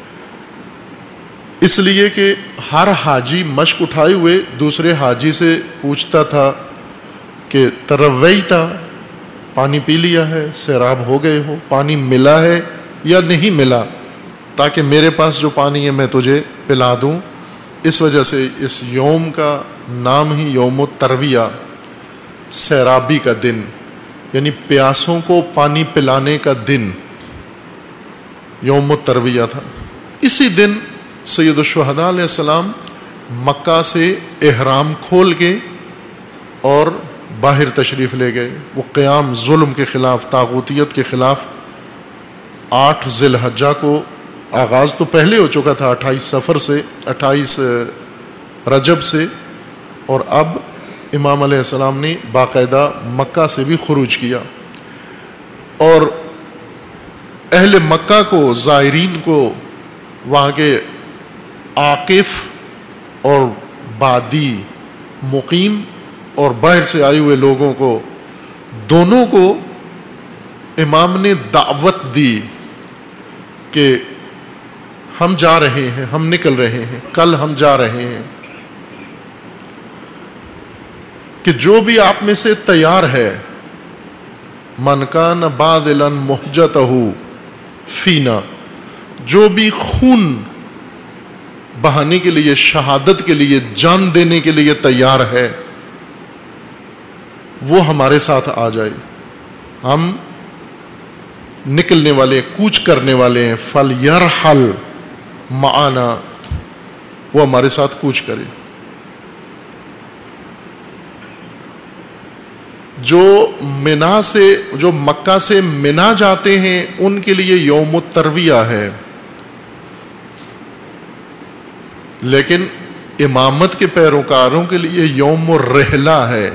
اس لیے کہ ہر حاجی مشک اٹھائے ہوئے دوسرے حاجی سے پوچھتا تھا کہ ترویتا، پانی پی لیا ہے، سیراب ہو گئے ہو، پانی ملا ہے یا نہیں ملا، تاکہ میرے پاس جو پانی ہے میں تجھے پلا دوں۔ اس وجہ سے اس یوم کا نام ہی یوم الترویہ، سیرابی کا دن، یعنی پیاسوں کو پانی پلانے کا دن یوم الترویہ تھا۔ اسی دن سید الشہداء علیہ السلام مکہ سے احرام کھول کے اور باہر تشریف لے گئے۔ وہ قیام ظلم کے خلاف، طاغوتیت کے خلاف 8 ذی الحجہ کو، آغاز تو پہلے ہو چکا تھا 28 صفر سے، 28 رجب سے، اور اب امام علیہ السلام نے باقاعدہ مکہ سے بھی خروج کیا، اور اہل مکہ کو، زائرین کو، وہاں کے عاقف اور بادی، مقیم اور باہر سے آئے ہوئے لوگوں کو، دونوں کو امام نے دعوت دی کہ ہم جا رہے ہیں، ہم نکل رہے ہیں، کل ہم جا رہے ہیں، کہ جو بھی آپ میں سے تیار ہے، من کان باذلا محجتہ فینا، جو بھی خون بہانے کے لیے، شہادت کے لیے، جان دینے کے لیے تیار ہے، وہ ہمارے ساتھ آ جائے۔ ہم نکلنے والے، کوچ کرنے والے ہیں، فَلْيَرْحَلْ معنا، وہ ہمارے ساتھ کوچ کرے۔ جو منا سے، جو مکہ سے منا جاتے ہیں، ان کے لیے یوم الترویہ ہے، لیکن امامت کے پیروکاروں کے لیے یوم الرحلہ ہے،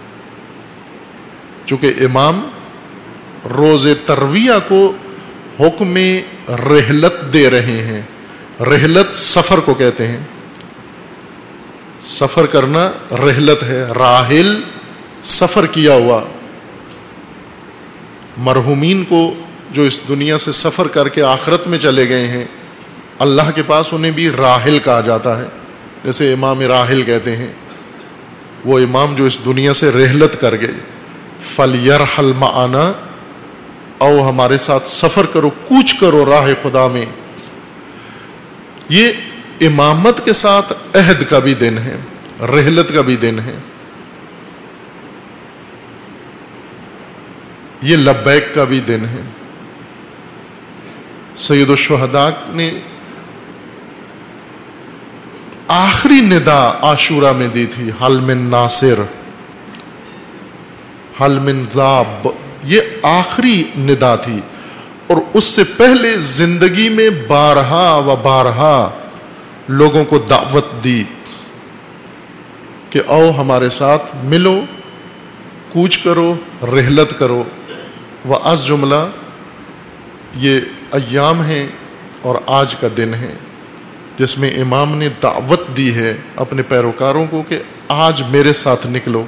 چونکہ امام روز ترویہ کو حکم رحلت دے رہے ہیں۔ رحلت سفر کو کہتے ہیں، سفر کرنا رحلت ہے، راحل سفر کیا ہوا۔ مرحومین کو جو اس دنیا سے سفر کر کے آخرت میں چلے گئے ہیں، اللہ کے پاس انہیں بھی راحل کہا جاتا ہے، جیسے امام راحل کہتے ہیں، وہ امام جو اس دنیا سے رحلت کر گئے۔ فَلْيَرْحَلْ مَعَنَا، او ہمارے ساتھ سفر کرو، کوچ کرو راہ خدا میں۔ یہ امامت کے ساتھ عہد کا بھی دن ہے، رحلت کا بھی دن ہے، یہ لبیک کا بھی دن ہے۔ سید الشہداء نے آخری ندا عاشورہ میں دی تھی، حل من ناصر، حل من ذاب، یہ آخری ندا تھی، اور اس سے پہلے زندگی میں بارہا و بارہا لوگوں کو دعوت دی کہ آؤ ہمارے ساتھ ملو، کوچ کرو، رحلت کرو۔ وَأَز جملہ یہ ایام ہیں اور آج کا دن ہے جس میں امام نے دعوت دی ہے اپنے پیروکاروں کو کہ آج میرے ساتھ نکلو۔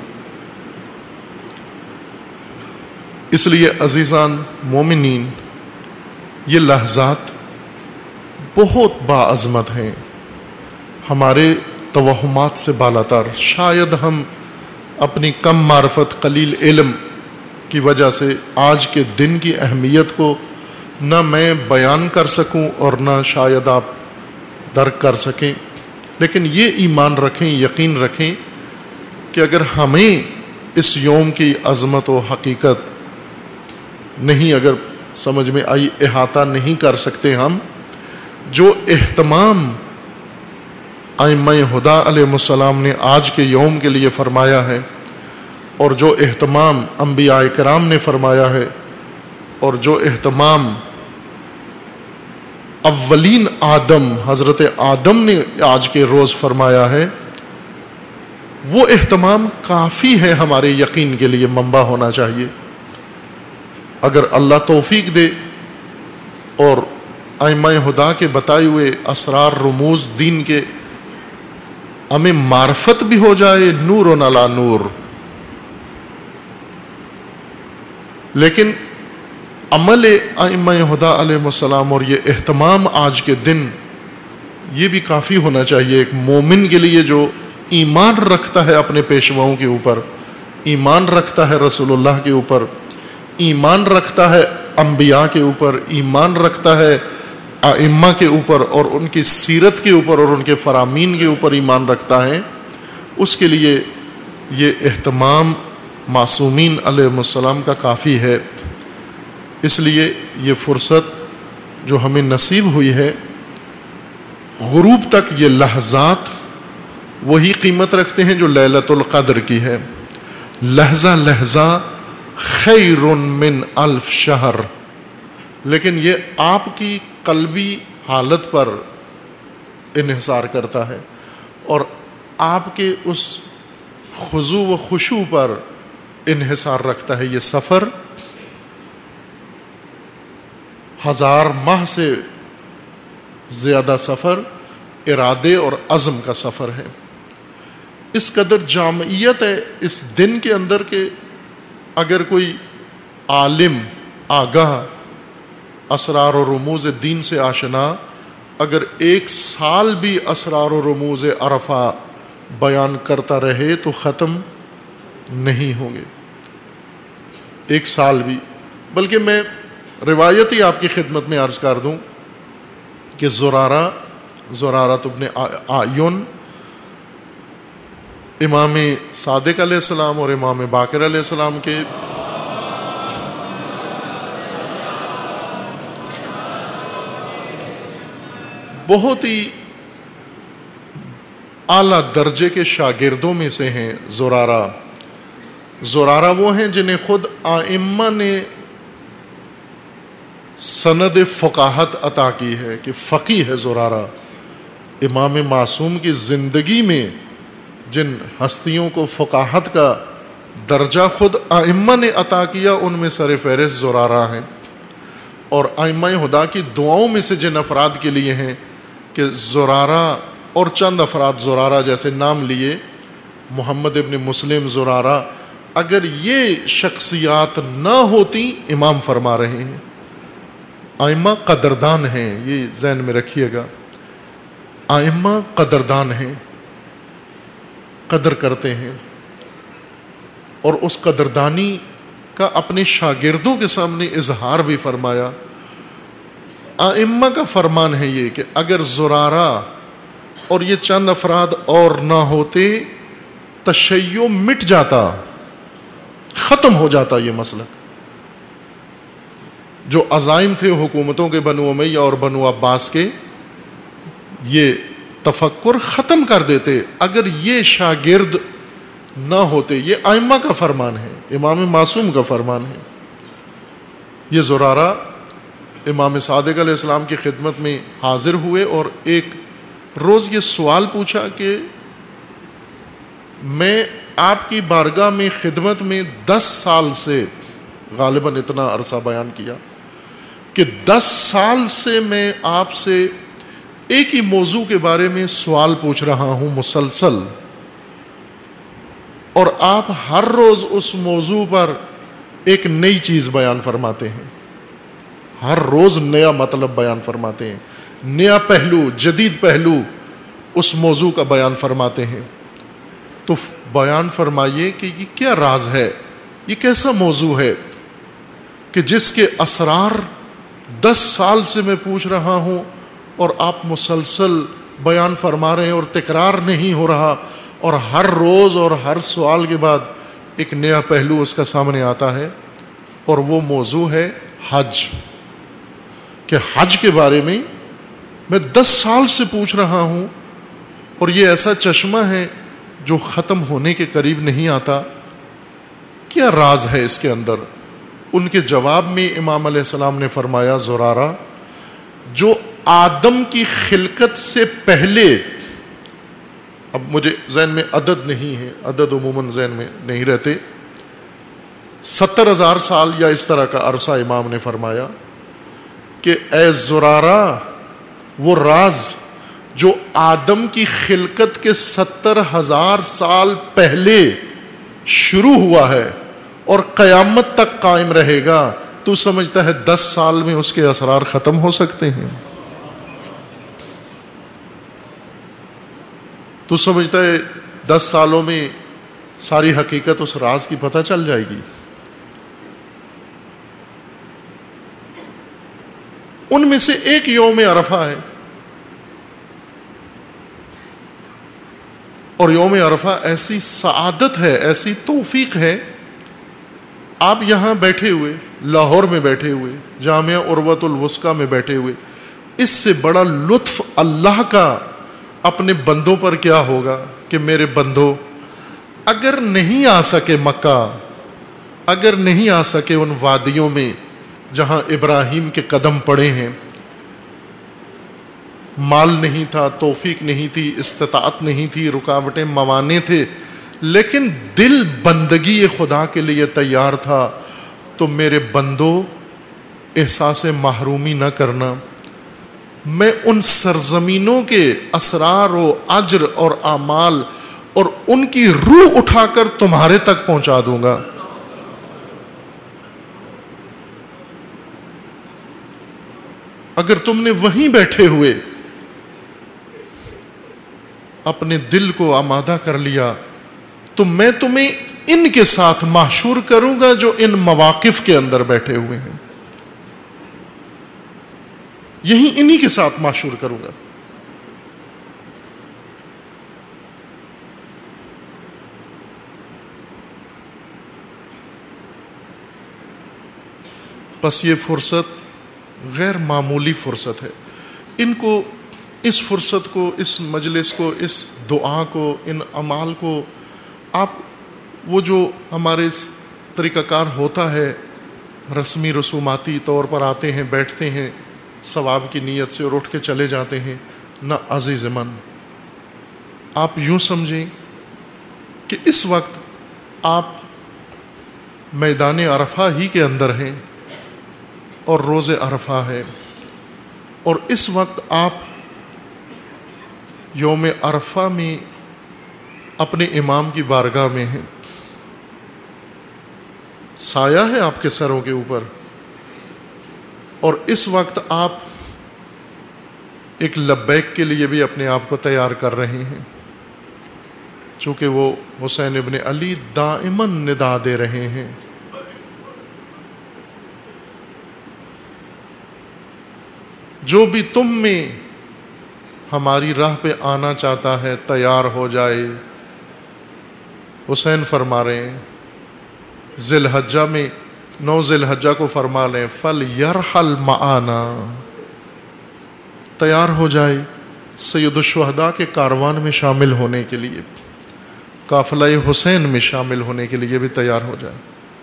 اس لیے عزیزان مومنین، یہ لحظات بہت باعظمت ہیں، ہمارے توہمات سے بالاتر۔ شاید ہم اپنی کم معرفت، قلیل علم کی وجہ سے آج کے دن کی اہمیت کو نہ میں بیان کر سکوں اور نہ شاید آپ درک کر سکیں، لیکن یہ ایمان رکھیں، یقین رکھیں کہ اگر ہمیں اس یوم کی عظمت و حقیقت نہیں اگر سمجھ میں آئی، احاطہ نہیں کر سکتے ہم، جو اہتمام ائمہ ہدیٰ علیہ السلام نے آج کے یوم کے لیے فرمایا ہے، اور جو اہتمام انبیاء کرام نے فرمایا ہے، اور جو اہتمام اولین آدم حضرت آدم نے آج کے روز فرمایا ہے، وہ اہتمام کافی ہے ہمارے یقین کے لیے، منبع ہونا چاہیے۔ اگر اللہ توفیق دے اور ائمہ ہدیٰ کے بتائے ہوئے اسرار رموز دین کے ہمیں معرفت بھی ہو جائے، نور علی نور، لیکن عمل ائمہ ہدیٰ علیہ السلام اور یہ اہتمام آج کے دن یہ بھی کافی ہونا چاہیے ایک مومن کے لیے جو ایمان رکھتا ہے اپنے پیشواؤں کے اوپر، ایمان رکھتا ہے رسول اللہ کے اوپر، ایمان رکھتا ہے انبیاء کے اوپر، ایمان رکھتا ہے ائمہ کے اوپر اور ان کی سیرت کے اوپر اور ان کے فرامین کے اوپر ایمان رکھتا ہے، اس کے لیے یہ اہتمام معصومین علیہ السلام کا کافی ہے۔ اس لیے یہ فرصت جو ہمیں نصیب ہوئی ہے، غروب تک یہ لحظات وہی قیمت رکھتے ہیں جو لیلۃ القدر کی ہے۔ لحظہ لحظہ خیر من الف شہر، لیکن یہ آپ کی قلبی حالت پر انحصار کرتا ہے اور آپ کے اس خضوع و خشوع پر انحصار رکھتا ہے۔ یہ سفر 1000 ماہ سے زیادہ سفر ارادے اور عزم کا سفر ہے۔ اس قدر جامعیت ہے اس دن کے اندر کہ اگر کوئی عالم آگاہ اسرار و رموز دین سے آشنا اگر 1 سال بھی اسرار و رموز عرفہ بیان کرتا رہے تو ختم نہیں ہوں گے، 1 سال بھی۔ بلکہ میں روایت ہی آپ کی خدمت میں عرض کر دوں کہ زرارہ ابن اعین امام صادق علیہ السلام اور امام باقر علیہ السلام کے بہت ہی اعلیٰ درجے کے شاگردوں میں سے ہیں۔ زرارہ وہ ہیں جنہیں خود ائمہ نے سند فقاہت عطا کی ہے کہ فقیہ ہے زرارہ۔ امام معصوم کی زندگی میں جن ہستیوں کو فقاہت کا درجہ خود ائمہ نے عطا کیا ان میں سر فہرست زرارہ ہیں، اور ائمہ ہدیٰ کی دعاؤں میں سے جن افراد کے لیے ہیں کہ زرارہ اور چند افراد زرارہ جیسے نام لیے، محمد ابن مسلم زرارہ، اگر یہ شخصیات نہ ہوتی، امام فرما رہے ہیں ائمہ قدردان ہیں، یہ ذہن میں رکھیے گا، ائمہ قدردان ہیں، قدر کرتے ہیں، اور اس قدردانی کا اپنے شاگردوں کے سامنے اظہار بھی فرمایا۔ ائمہ کا فرمان ہے یہ کہ اگر زرارہ اور یہ چند افراد اور نہ ہوتے، تشیع مٹ جاتا، ختم ہو جاتا یہ مسلک۔ جو عزائم تھے حکومتوں کے بنو امیہ اور بنو عباس کے، یہ تفکر ختم کر دیتے۔ اگر یہ شاگرد نہ ہوتے. یہ ائمہ کا فرمان ہے, امام معصوم کا فرمان ہے. یہ زرارہ امام صادق علیہ السلام کی خدمت میں حاضر ہوئے اور ایک روز یہ سوال پوچھا کہ میں آپ کی بارگاہ میں خدمت میں 10 سال سے, غالباً اتنا عرصہ بیان کیا کہ 10 سال سے میں آپ سے ایک ہی موضوع کے بارے میں سوال پوچھ رہا ہوں مسلسل, اور آپ ہر روز اس موضوع پر ایک نئی چیز بیان فرماتے ہیں, ہر روز نیا مطلب بیان فرماتے ہیں, نیا پہلو, جدید پہلو اس موضوع کا بیان فرماتے ہیں. تو بیان فرمائیے کہ یہ کیا راز ہے, یہ کیسا موضوع ہے کہ جس کے اسرار 10 سال سے میں پوچھ رہا ہوں اور آپ مسلسل بیان فرما رہے ہیں اور تکرار نہیں ہو رہا, اور ہر روز اور ہر سوال کے بعد ایک نیا پہلو اس کا سامنے آتا ہے. اور وہ موضوع ہے حج, کہ حج کے بارے میں 10 سال سے پوچھ رہا ہوں اور یہ ایسا چشمہ ہے جو ختم ہونے کے قریب نہیں آتا. کیا راز ہے اس کے اندر؟ ان کے جواب میں امام علیہ السلام نے فرمایا, زرارہ, جو آدم کی خلقت سے پہلے, اب مجھے ذہن میں عدد نہیں ہے, عدد عموماً ذہن میں نہیں رہتے, 70,000 سال یا اس طرح کا عرصہ امام نے فرمایا کہ اے زرارہ, وہ راز جو آدم کی خلقت کے 70,000 سال پہلے شروع ہوا ہے اور قیامت تک قائم رہے گا, تو سمجھتا ہے 10 سال میں اس کے اسرار ختم ہو سکتے ہیں؟ تو سمجھتا ہے 10 سالوں میں ساری حقیقت اس راز کی پتہ چل جائے گی؟ ان میں سے ایک یوم عرفہ ہے, اور یوم عرفہ ایسی سعادت ہے, ایسی توفیق ہے. آپ یہاں بیٹھے ہوئے, لاہور میں بیٹھے ہوئے, جامعہ عروۃ الوثقی میں بیٹھے ہوئے, اس سے بڑا لطف اللہ کا اپنے بندوں پر کیا ہوگا کہ میرے بندوں, اگر نہیں آ سکے مکہ, اگر نہیں آ سکے ان وادیوں میں جہاں ابراہیم کے قدم پڑے ہیں, مال نہیں تھا, توفیق نہیں تھی, استطاعت نہیں تھی, رکاوٹیں موانع تھے, لیکن دل بندگی خدا کے لیے تیار تھا, تو میرے بندوں احساس محرومی نہ کرنا. میں ان سرزمینوں کے اسرار و اجر اور اعمال اور ان کی روح اٹھا کر تمہارے تک پہنچا دوں گا. اگر تم نے وہیں بیٹھے ہوئے اپنے دل کو آمادہ کر لیا, تو میں تمہیں ان کے ساتھ محشور کروں گا جو ان مواقف کے اندر بیٹھے ہوئے ہیں, یہی انہی کے ساتھ محشور کروں گا. بس یہ فرصت غیر معمولی فرصت ہے. ان کو, اس فرصت کو, اس مجلس کو, اس دعا کو, ان اعمال کو آپ, وہ جو ہمارے طریقہ کار ہوتا ہے, رسمی رسوماتی طور پر آتے ہیں, بیٹھتے ہیں ثواب کی نیت سے اور اٹھ کے چلے جاتے ہیں, نہ عزیز من, آپ یوں سمجھیں کہ اس وقت آپ میدان عرفہ ہی کے اندر ہیں اور روز عرفہ ہے, اور اس وقت آپ یوم عرفہ میں اپنے امام کی بارگاہ میں ہیں. سایہ ہے آپ کے سروں کے اوپر, اور اس وقت آپ ایک لبیک کے لیے بھی اپنے آپ کو تیار کر رہے ہیں, چونکہ وہ حسین ابن علی دائماً ندا دے رہے ہیں, جو بھی تم میں ہماری راہ پہ آنا چاہتا ہے تیار ہو جائے. حسین فرما رہے ہیں ذی الحجہ میں, 9 ذی الحجہ کو فرما لیں فَلْيَرْحَلْ مَعَانَا, تیار ہو جائے سید الشہداء کے کاروان میں شامل ہونے کے لیے. قافلہ حسین میں شامل ہونے کے لیے بھی تیار ہو جائے.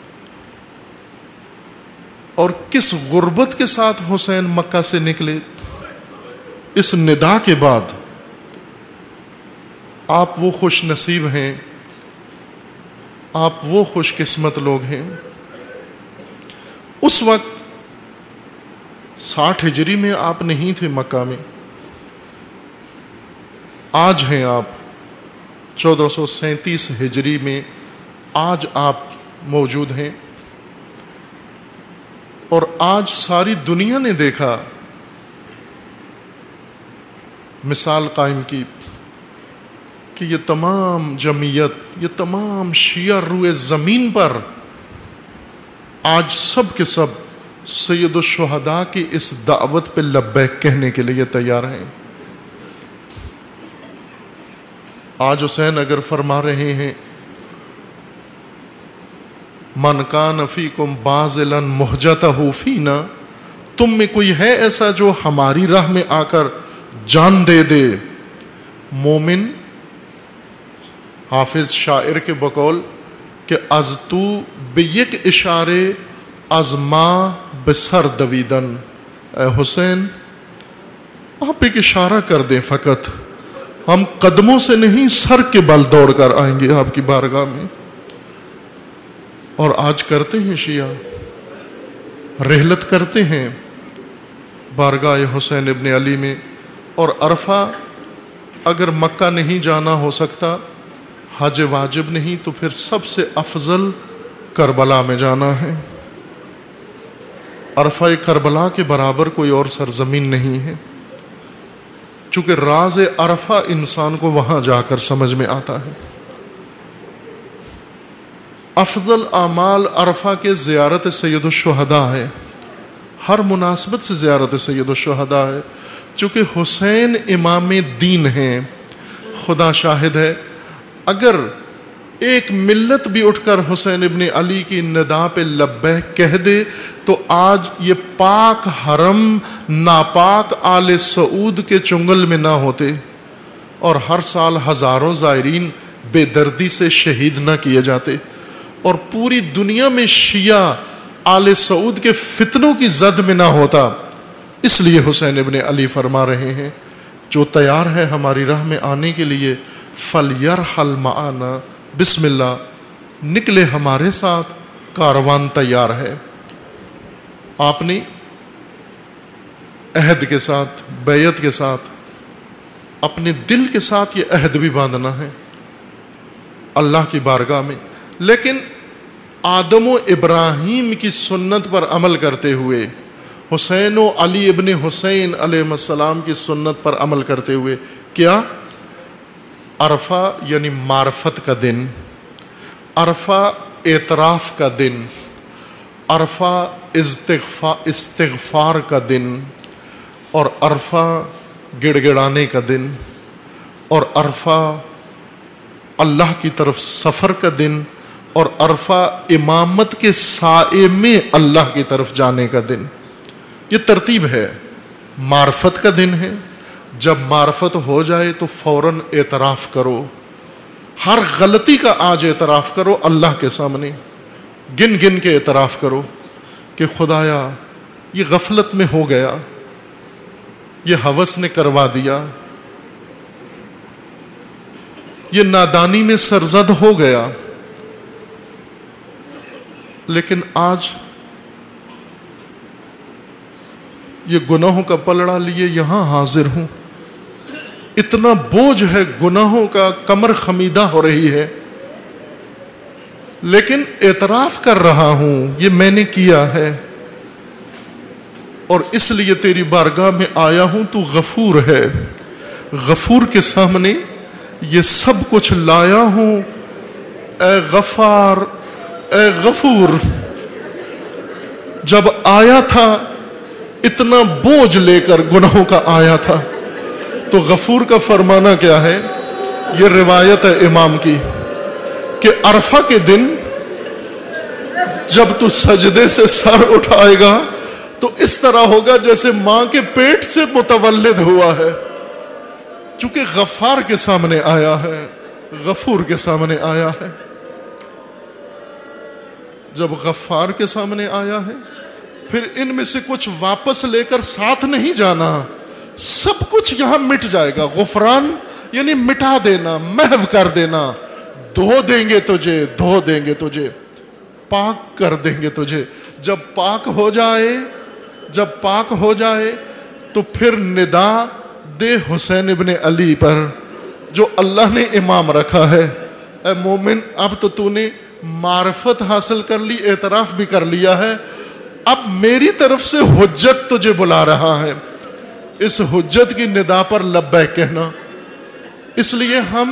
اور کس غربت کے ساتھ حسین مکہ سے نکلے. اس ندا کے بعد آپ وہ خوش نصیب ہیں, آپ وہ خوش قسمت لوگ ہیں. اس وقت 60 ہجری میں آپ نہیں تھے مکہ میں, آج ہیں آپ 1437 ہجری میں, آج آپ موجود ہیں. اور آج ساری دنیا نے دیکھا, مثال قائم کی کہ یہ تمام جمعیت, یہ تمام شیعہ روئے زمین پر آج سب کے سب سید الشہداء کی اس دعوت پہ لبیک کہنے کے لیے تیار ہیں. آج حسین اگر فرما رہے ہیں من کان فیکم باذلا محجتہ فینا, تم میں کوئی ہے ایسا جو ہماری راہ میں آ کر جان دے دے. مومن حافظ شاعر کے بقول کہ از تو بیک اشارے از ما بسر دویدن, اے حسین آپ ایک اشارہ کر دیں فقط, ہم قدموں سے نہیں سر کے بل دوڑ کر آئیں گے آپ کی بارگاہ میں. اور آج کرتے ہیں شیعہ, رحلت کرتے ہیں بارگاہ حسین ابن علی میں. اور عرفہ اگر مکہ نہیں جانا ہو سکتا, حج واجب نہیں, تو پھر سب سے افضل کربلا میں جانا ہے. عرفہ کربلا کے برابر کوئی اور سرزمین نہیں ہے, چونکہ راز عرفہ انسان کو وہاں جا کر سمجھ میں آتا ہے. افضل اعمال عرفہ کے زیارت سید الشہداء ہے, ہر مناسبت سے زیارت سید الشہداء ہے, چونکہ حسین امام دین ہیں. خدا شاہد ہے, اگر ایک ملت بھی اٹھ کر حسین ابن علی کی ندا پہ لبیک کہہ دے تو آج یہ پاک حرم ناپاک آل سعود کے چنگل میں نہ ہوتے, اور ہر سال ہزاروں زائرین بے دردی سے شہید نہ کیے جاتے, اور پوری دنیا میں شیعہ آل سعود کے فتنوں کی زد میں نہ ہوتا. اس لیے حسین ابن علی فرما رہے ہیں جو تیار ہے ہماری راہ میں آنے کے لیے فَلْيَرْحَلْ مَعَنَا, بسم اللہ نکلے ہمارے ساتھ, کاروان تیار ہے. آپ نے عہد کے ساتھ, بیعت کے ساتھ, اپنے دل کے ساتھ یہ عہد بھی باندھنا ہے اللہ کی بارگاہ میں, لیکن آدم و ابراہیم کی سنت پر عمل کرتے ہوئے, حسین و علی ابن حسین علیہ السلام کی سنت پر عمل کرتے ہوئے. کیا؟ عرفہ یعنی معرفت کا دن, عرفہ اعتراف کا دن, عرفہ استغفار کا دن, اور عرفہ گڑ گڑانے کا دن, اور عرفہ اللہ کی طرف سفر کا دن, اور عرفہ امامت کے سائے میں اللہ کی طرف جانے کا دن. یہ ترتیب ہے. معرفت کا دن ہے, جب معرفت ہو جائے تو فوراً اعتراف کرو, ہر غلطی کا آج اعتراف کرو اللہ کے سامنے, گن گن کے اعتراف کرو کہ خدایا یہ غفلت میں ہو گیا, یہ ہوس نے کروا دیا, یہ نادانی میں سرزد ہو گیا, لیکن آج یہ گناہوں کا پلڑا لیے یہاں حاضر ہوں. اتنا بوجھ ہے گناہوں کا, کمر خمیدہ ہو رہی ہے, لیکن اعتراف کر رہا ہوں یہ میں نے کیا ہے, اور اس لیے تیری بارگاہ میں آیا ہوں. تو غفور ہے, غفور کے سامنے یہ سب کچھ لایا ہوں. اے غفار, اے غفور, جب آیا تھا اتنا بوجھ لے کر گناہوں کا آیا تھا, تو غفور کا فرمانا کیا ہے؟ یہ روایت ہے امام کی کہ عرفہ کے دن جب تو سجدے سے سر اٹھائے گا تو اس طرح ہوگا جیسے ماں کے پیٹ سے متولد ہوا ہے, چونکہ غفار کے سامنے آیا ہے. غفور کے سامنے آیا ہے، جب غفار کے سامنے آیا ہے، پھر ان میں سے کچھ واپس لے کر ساتھ نہیں جانا، سب کچھ یہاں مٹ جائے گا۔ غفران یعنی مٹا دینا، محو کر دینا، دھو دیں گے تجھے، دھو دیں گے تجھے، پاک کر دیں گے تجھے۔ جب پاک ہو جائے تو پھر ندا دے حسین ابن علی پر جو اللہ نے امام رکھا ہے۔ اے مومن، اب تو نے معرفت حاصل کر لی، اعتراف بھی کر لیا ہے، اب میری طرف سے حجت تجھے بلا رہا ہے، اس حجت کی ندا پر لبیک کہنا۔ اس لیے ہم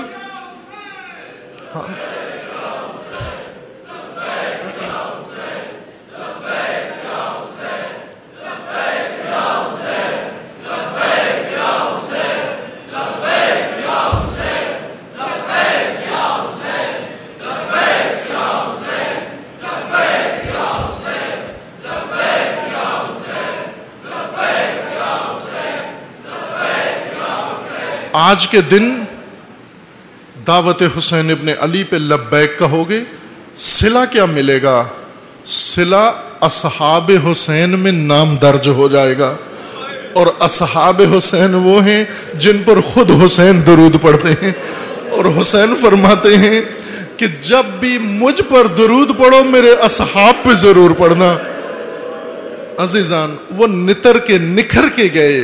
آج کے دن دعوت حسین ابن علی پہ لبیک کہو گے، صلہ کیا ملے گا؟ صلہ اصحاب حسین میں نام درج ہو جائے گا، اور اصحاب حسین وہ ہیں جن پر خود حسین درود پڑھتے ہیں، اور حسین فرماتے ہیں کہ جب بھی مجھ پر درود پڑھو میرے اصحاب پہ ضرور پڑھنا۔ عزیزان، وہ نتر کے نکھر کے گئے،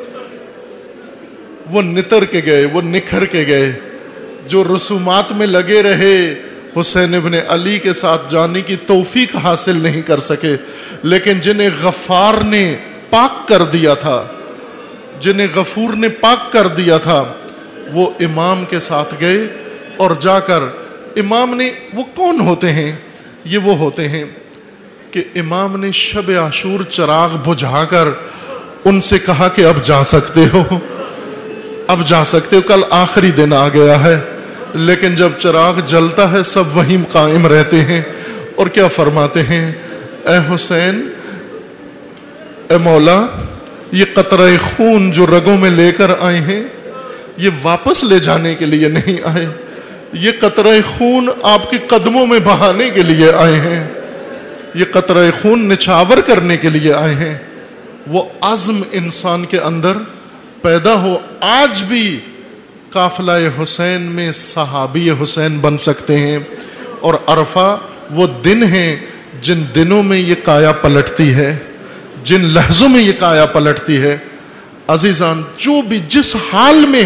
وہ نکھر کے گئے جو رسومات میں لگے رہے، حسین ابن علی کے ساتھ جانے کی توفیق حاصل نہیں کر سکے، لیکن جنہیں غفار نے پاک کر دیا تھا، جنہیں غفور نے پاک کر دیا تھا، وہ امام کے ساتھ گئے، اور جا کر امام نے، وہ کون ہوتے ہیں؟ یہ وہ ہوتے ہیں کہ امام نے شب عاشور چراغ بجھا کر ان سے کہا کہ اب جا سکتے ہو، اب جا سکتے ہو، کل آخری دن آ گیا ہے۔ لیکن جب چراغ جلتا ہے سب وہیں قائم رہتے ہیں، اور کیا فرماتے ہیں؟ اے حسین، اے مولا، یہ قطرہ خون جو رگوں میں لے کر آئے ہیں یہ واپس لے جانے کے لیے نہیں آئے، یہ قطرہ خون آپ کے قدموں میں بہانے کے لیے آئے ہیں، یہ قطرہ خون نچھاور کرنے کے لیے آئے ہیں۔ وہ عزم انسان کے اندر پیدا ہو، آج بھی قافلہ حسین میں صحابی حسین بن سکتے ہیں، اور عرفہ وہ دن ہیں جن دنوں میں یہ کایا پلٹتی ہے، جن لحظوں میں یہ کایا پلٹتی ہے۔ عزیزان، جو بھی جس حال میں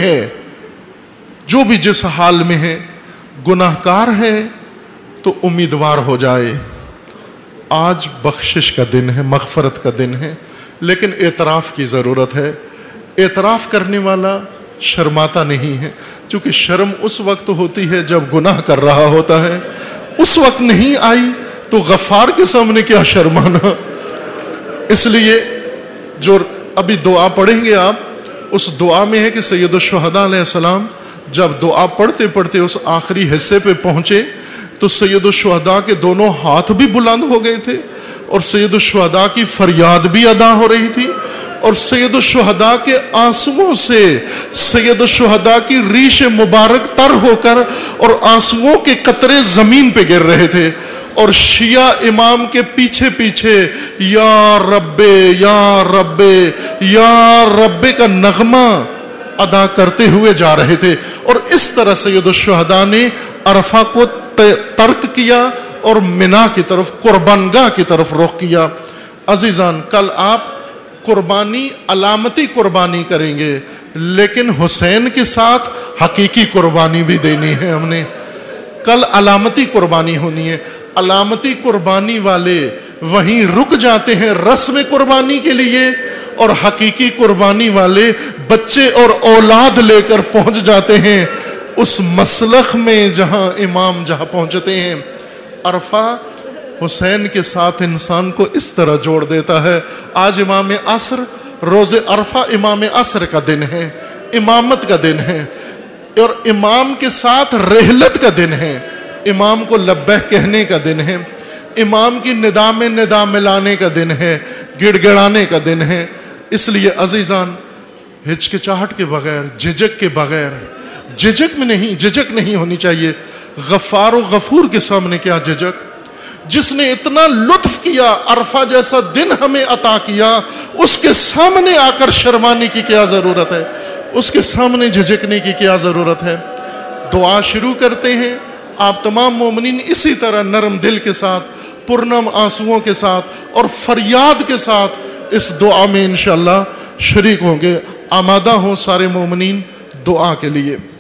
ہے، گناہگار ہے تو امیدوار ہو جائے، آج بخشش کا دن ہے، مغفرت کا دن ہے، لیکن اعتراف کی ضرورت ہے۔ اعتراف کرنے والا شرماتا نہیں ہے، کیونکہ شرم اس وقت ہوتی ہے جب گناہ کر رہا ہوتا ہے، اس وقت نہیں آئی تو غفار کے سامنے کیا شرمانا۔ اس لیے جو ابھی دعا پڑھیں گے آپ، اس دعا میں ہے کہ سید الشہداء علیہ السلام جب دعا پڑھتے پڑھتے اس آخری حصے پہ پہنچے تو سید الشہداء کے دونوں ہاتھ بھی بلند ہو گئے تھے، اور سید الشہداء کی فریاد بھی ادا ہو رہی تھی، اور سید الشہداء کے آنسوؤں سے سید الشہداء کی ریش مبارک تر ہو کر اور آنسوؤں کے قطرے زمین پہ گر رہے تھے، اور شیعہ امام کے پیچھے پیچھے یا رب یا رب یا رب کا نغمہ ادا کرتے ہوئے جا رہے تھے۔ اور اس طرح سید الشہداء نے عرفہ کو ترک کیا اور منا کی طرف، قربانگاہ کی طرف رخ کیا۔ عزیزان، کل آپ قربانی، علامتی قربانی کریں گے، لیکن حسین کے ساتھ حقیقی قربانی بھی دینی ہے ہم نے۔ کل علامتی قربانی ہونی ہے، علامتی قربانی والے وہیں رک جاتے ہیں رسم قربانی کے لیے، اور حقیقی قربانی والے بچے اور اولاد لے کر پہنچ جاتے ہیں اس مسلخ میں جہاں امام جہاں پہنچتے ہیں۔ عرفہ حسین کے ساتھ انسان کو اس طرح جوڑ دیتا ہے۔ آج امام عصر، روز عرفہ امام عصر کا دن ہے، امامت کا دن ہے، اور امام کے ساتھ رحلت کا دن ہے، امام کو لبیک کہنے کا دن ہے، امام کی ندا میں ندا ملانے کا دن ہے، گڑ گڑانے کا دن ہے۔ اس لیے عزیزان، ہچکچاہٹ کے بغیر، جھجک کے بغیر، جھجک نہیں ہونی چاہیے. غفار و غفور کے سامنے کیا جھجک؟ جس نے اتنا لطف کیا، عرفہ جیسا دن ہمیں عطا کیا، اس کے سامنے آ کر شرمانے کی کیا ضرورت ہے؟ اس کے سامنے جھجکنے کی کیا ضرورت ہے؟ دعا شروع کرتے ہیں. آپ تمام مومنین اسی طرح نرم دل کے ساتھ، پرنم آنسوؤں کے ساتھ اور فریاد کے ساتھ اس دعا میں انشاءاللہ شریک ہوں گے. آمادہ ہوں سارے مومنین دعا کے لیے.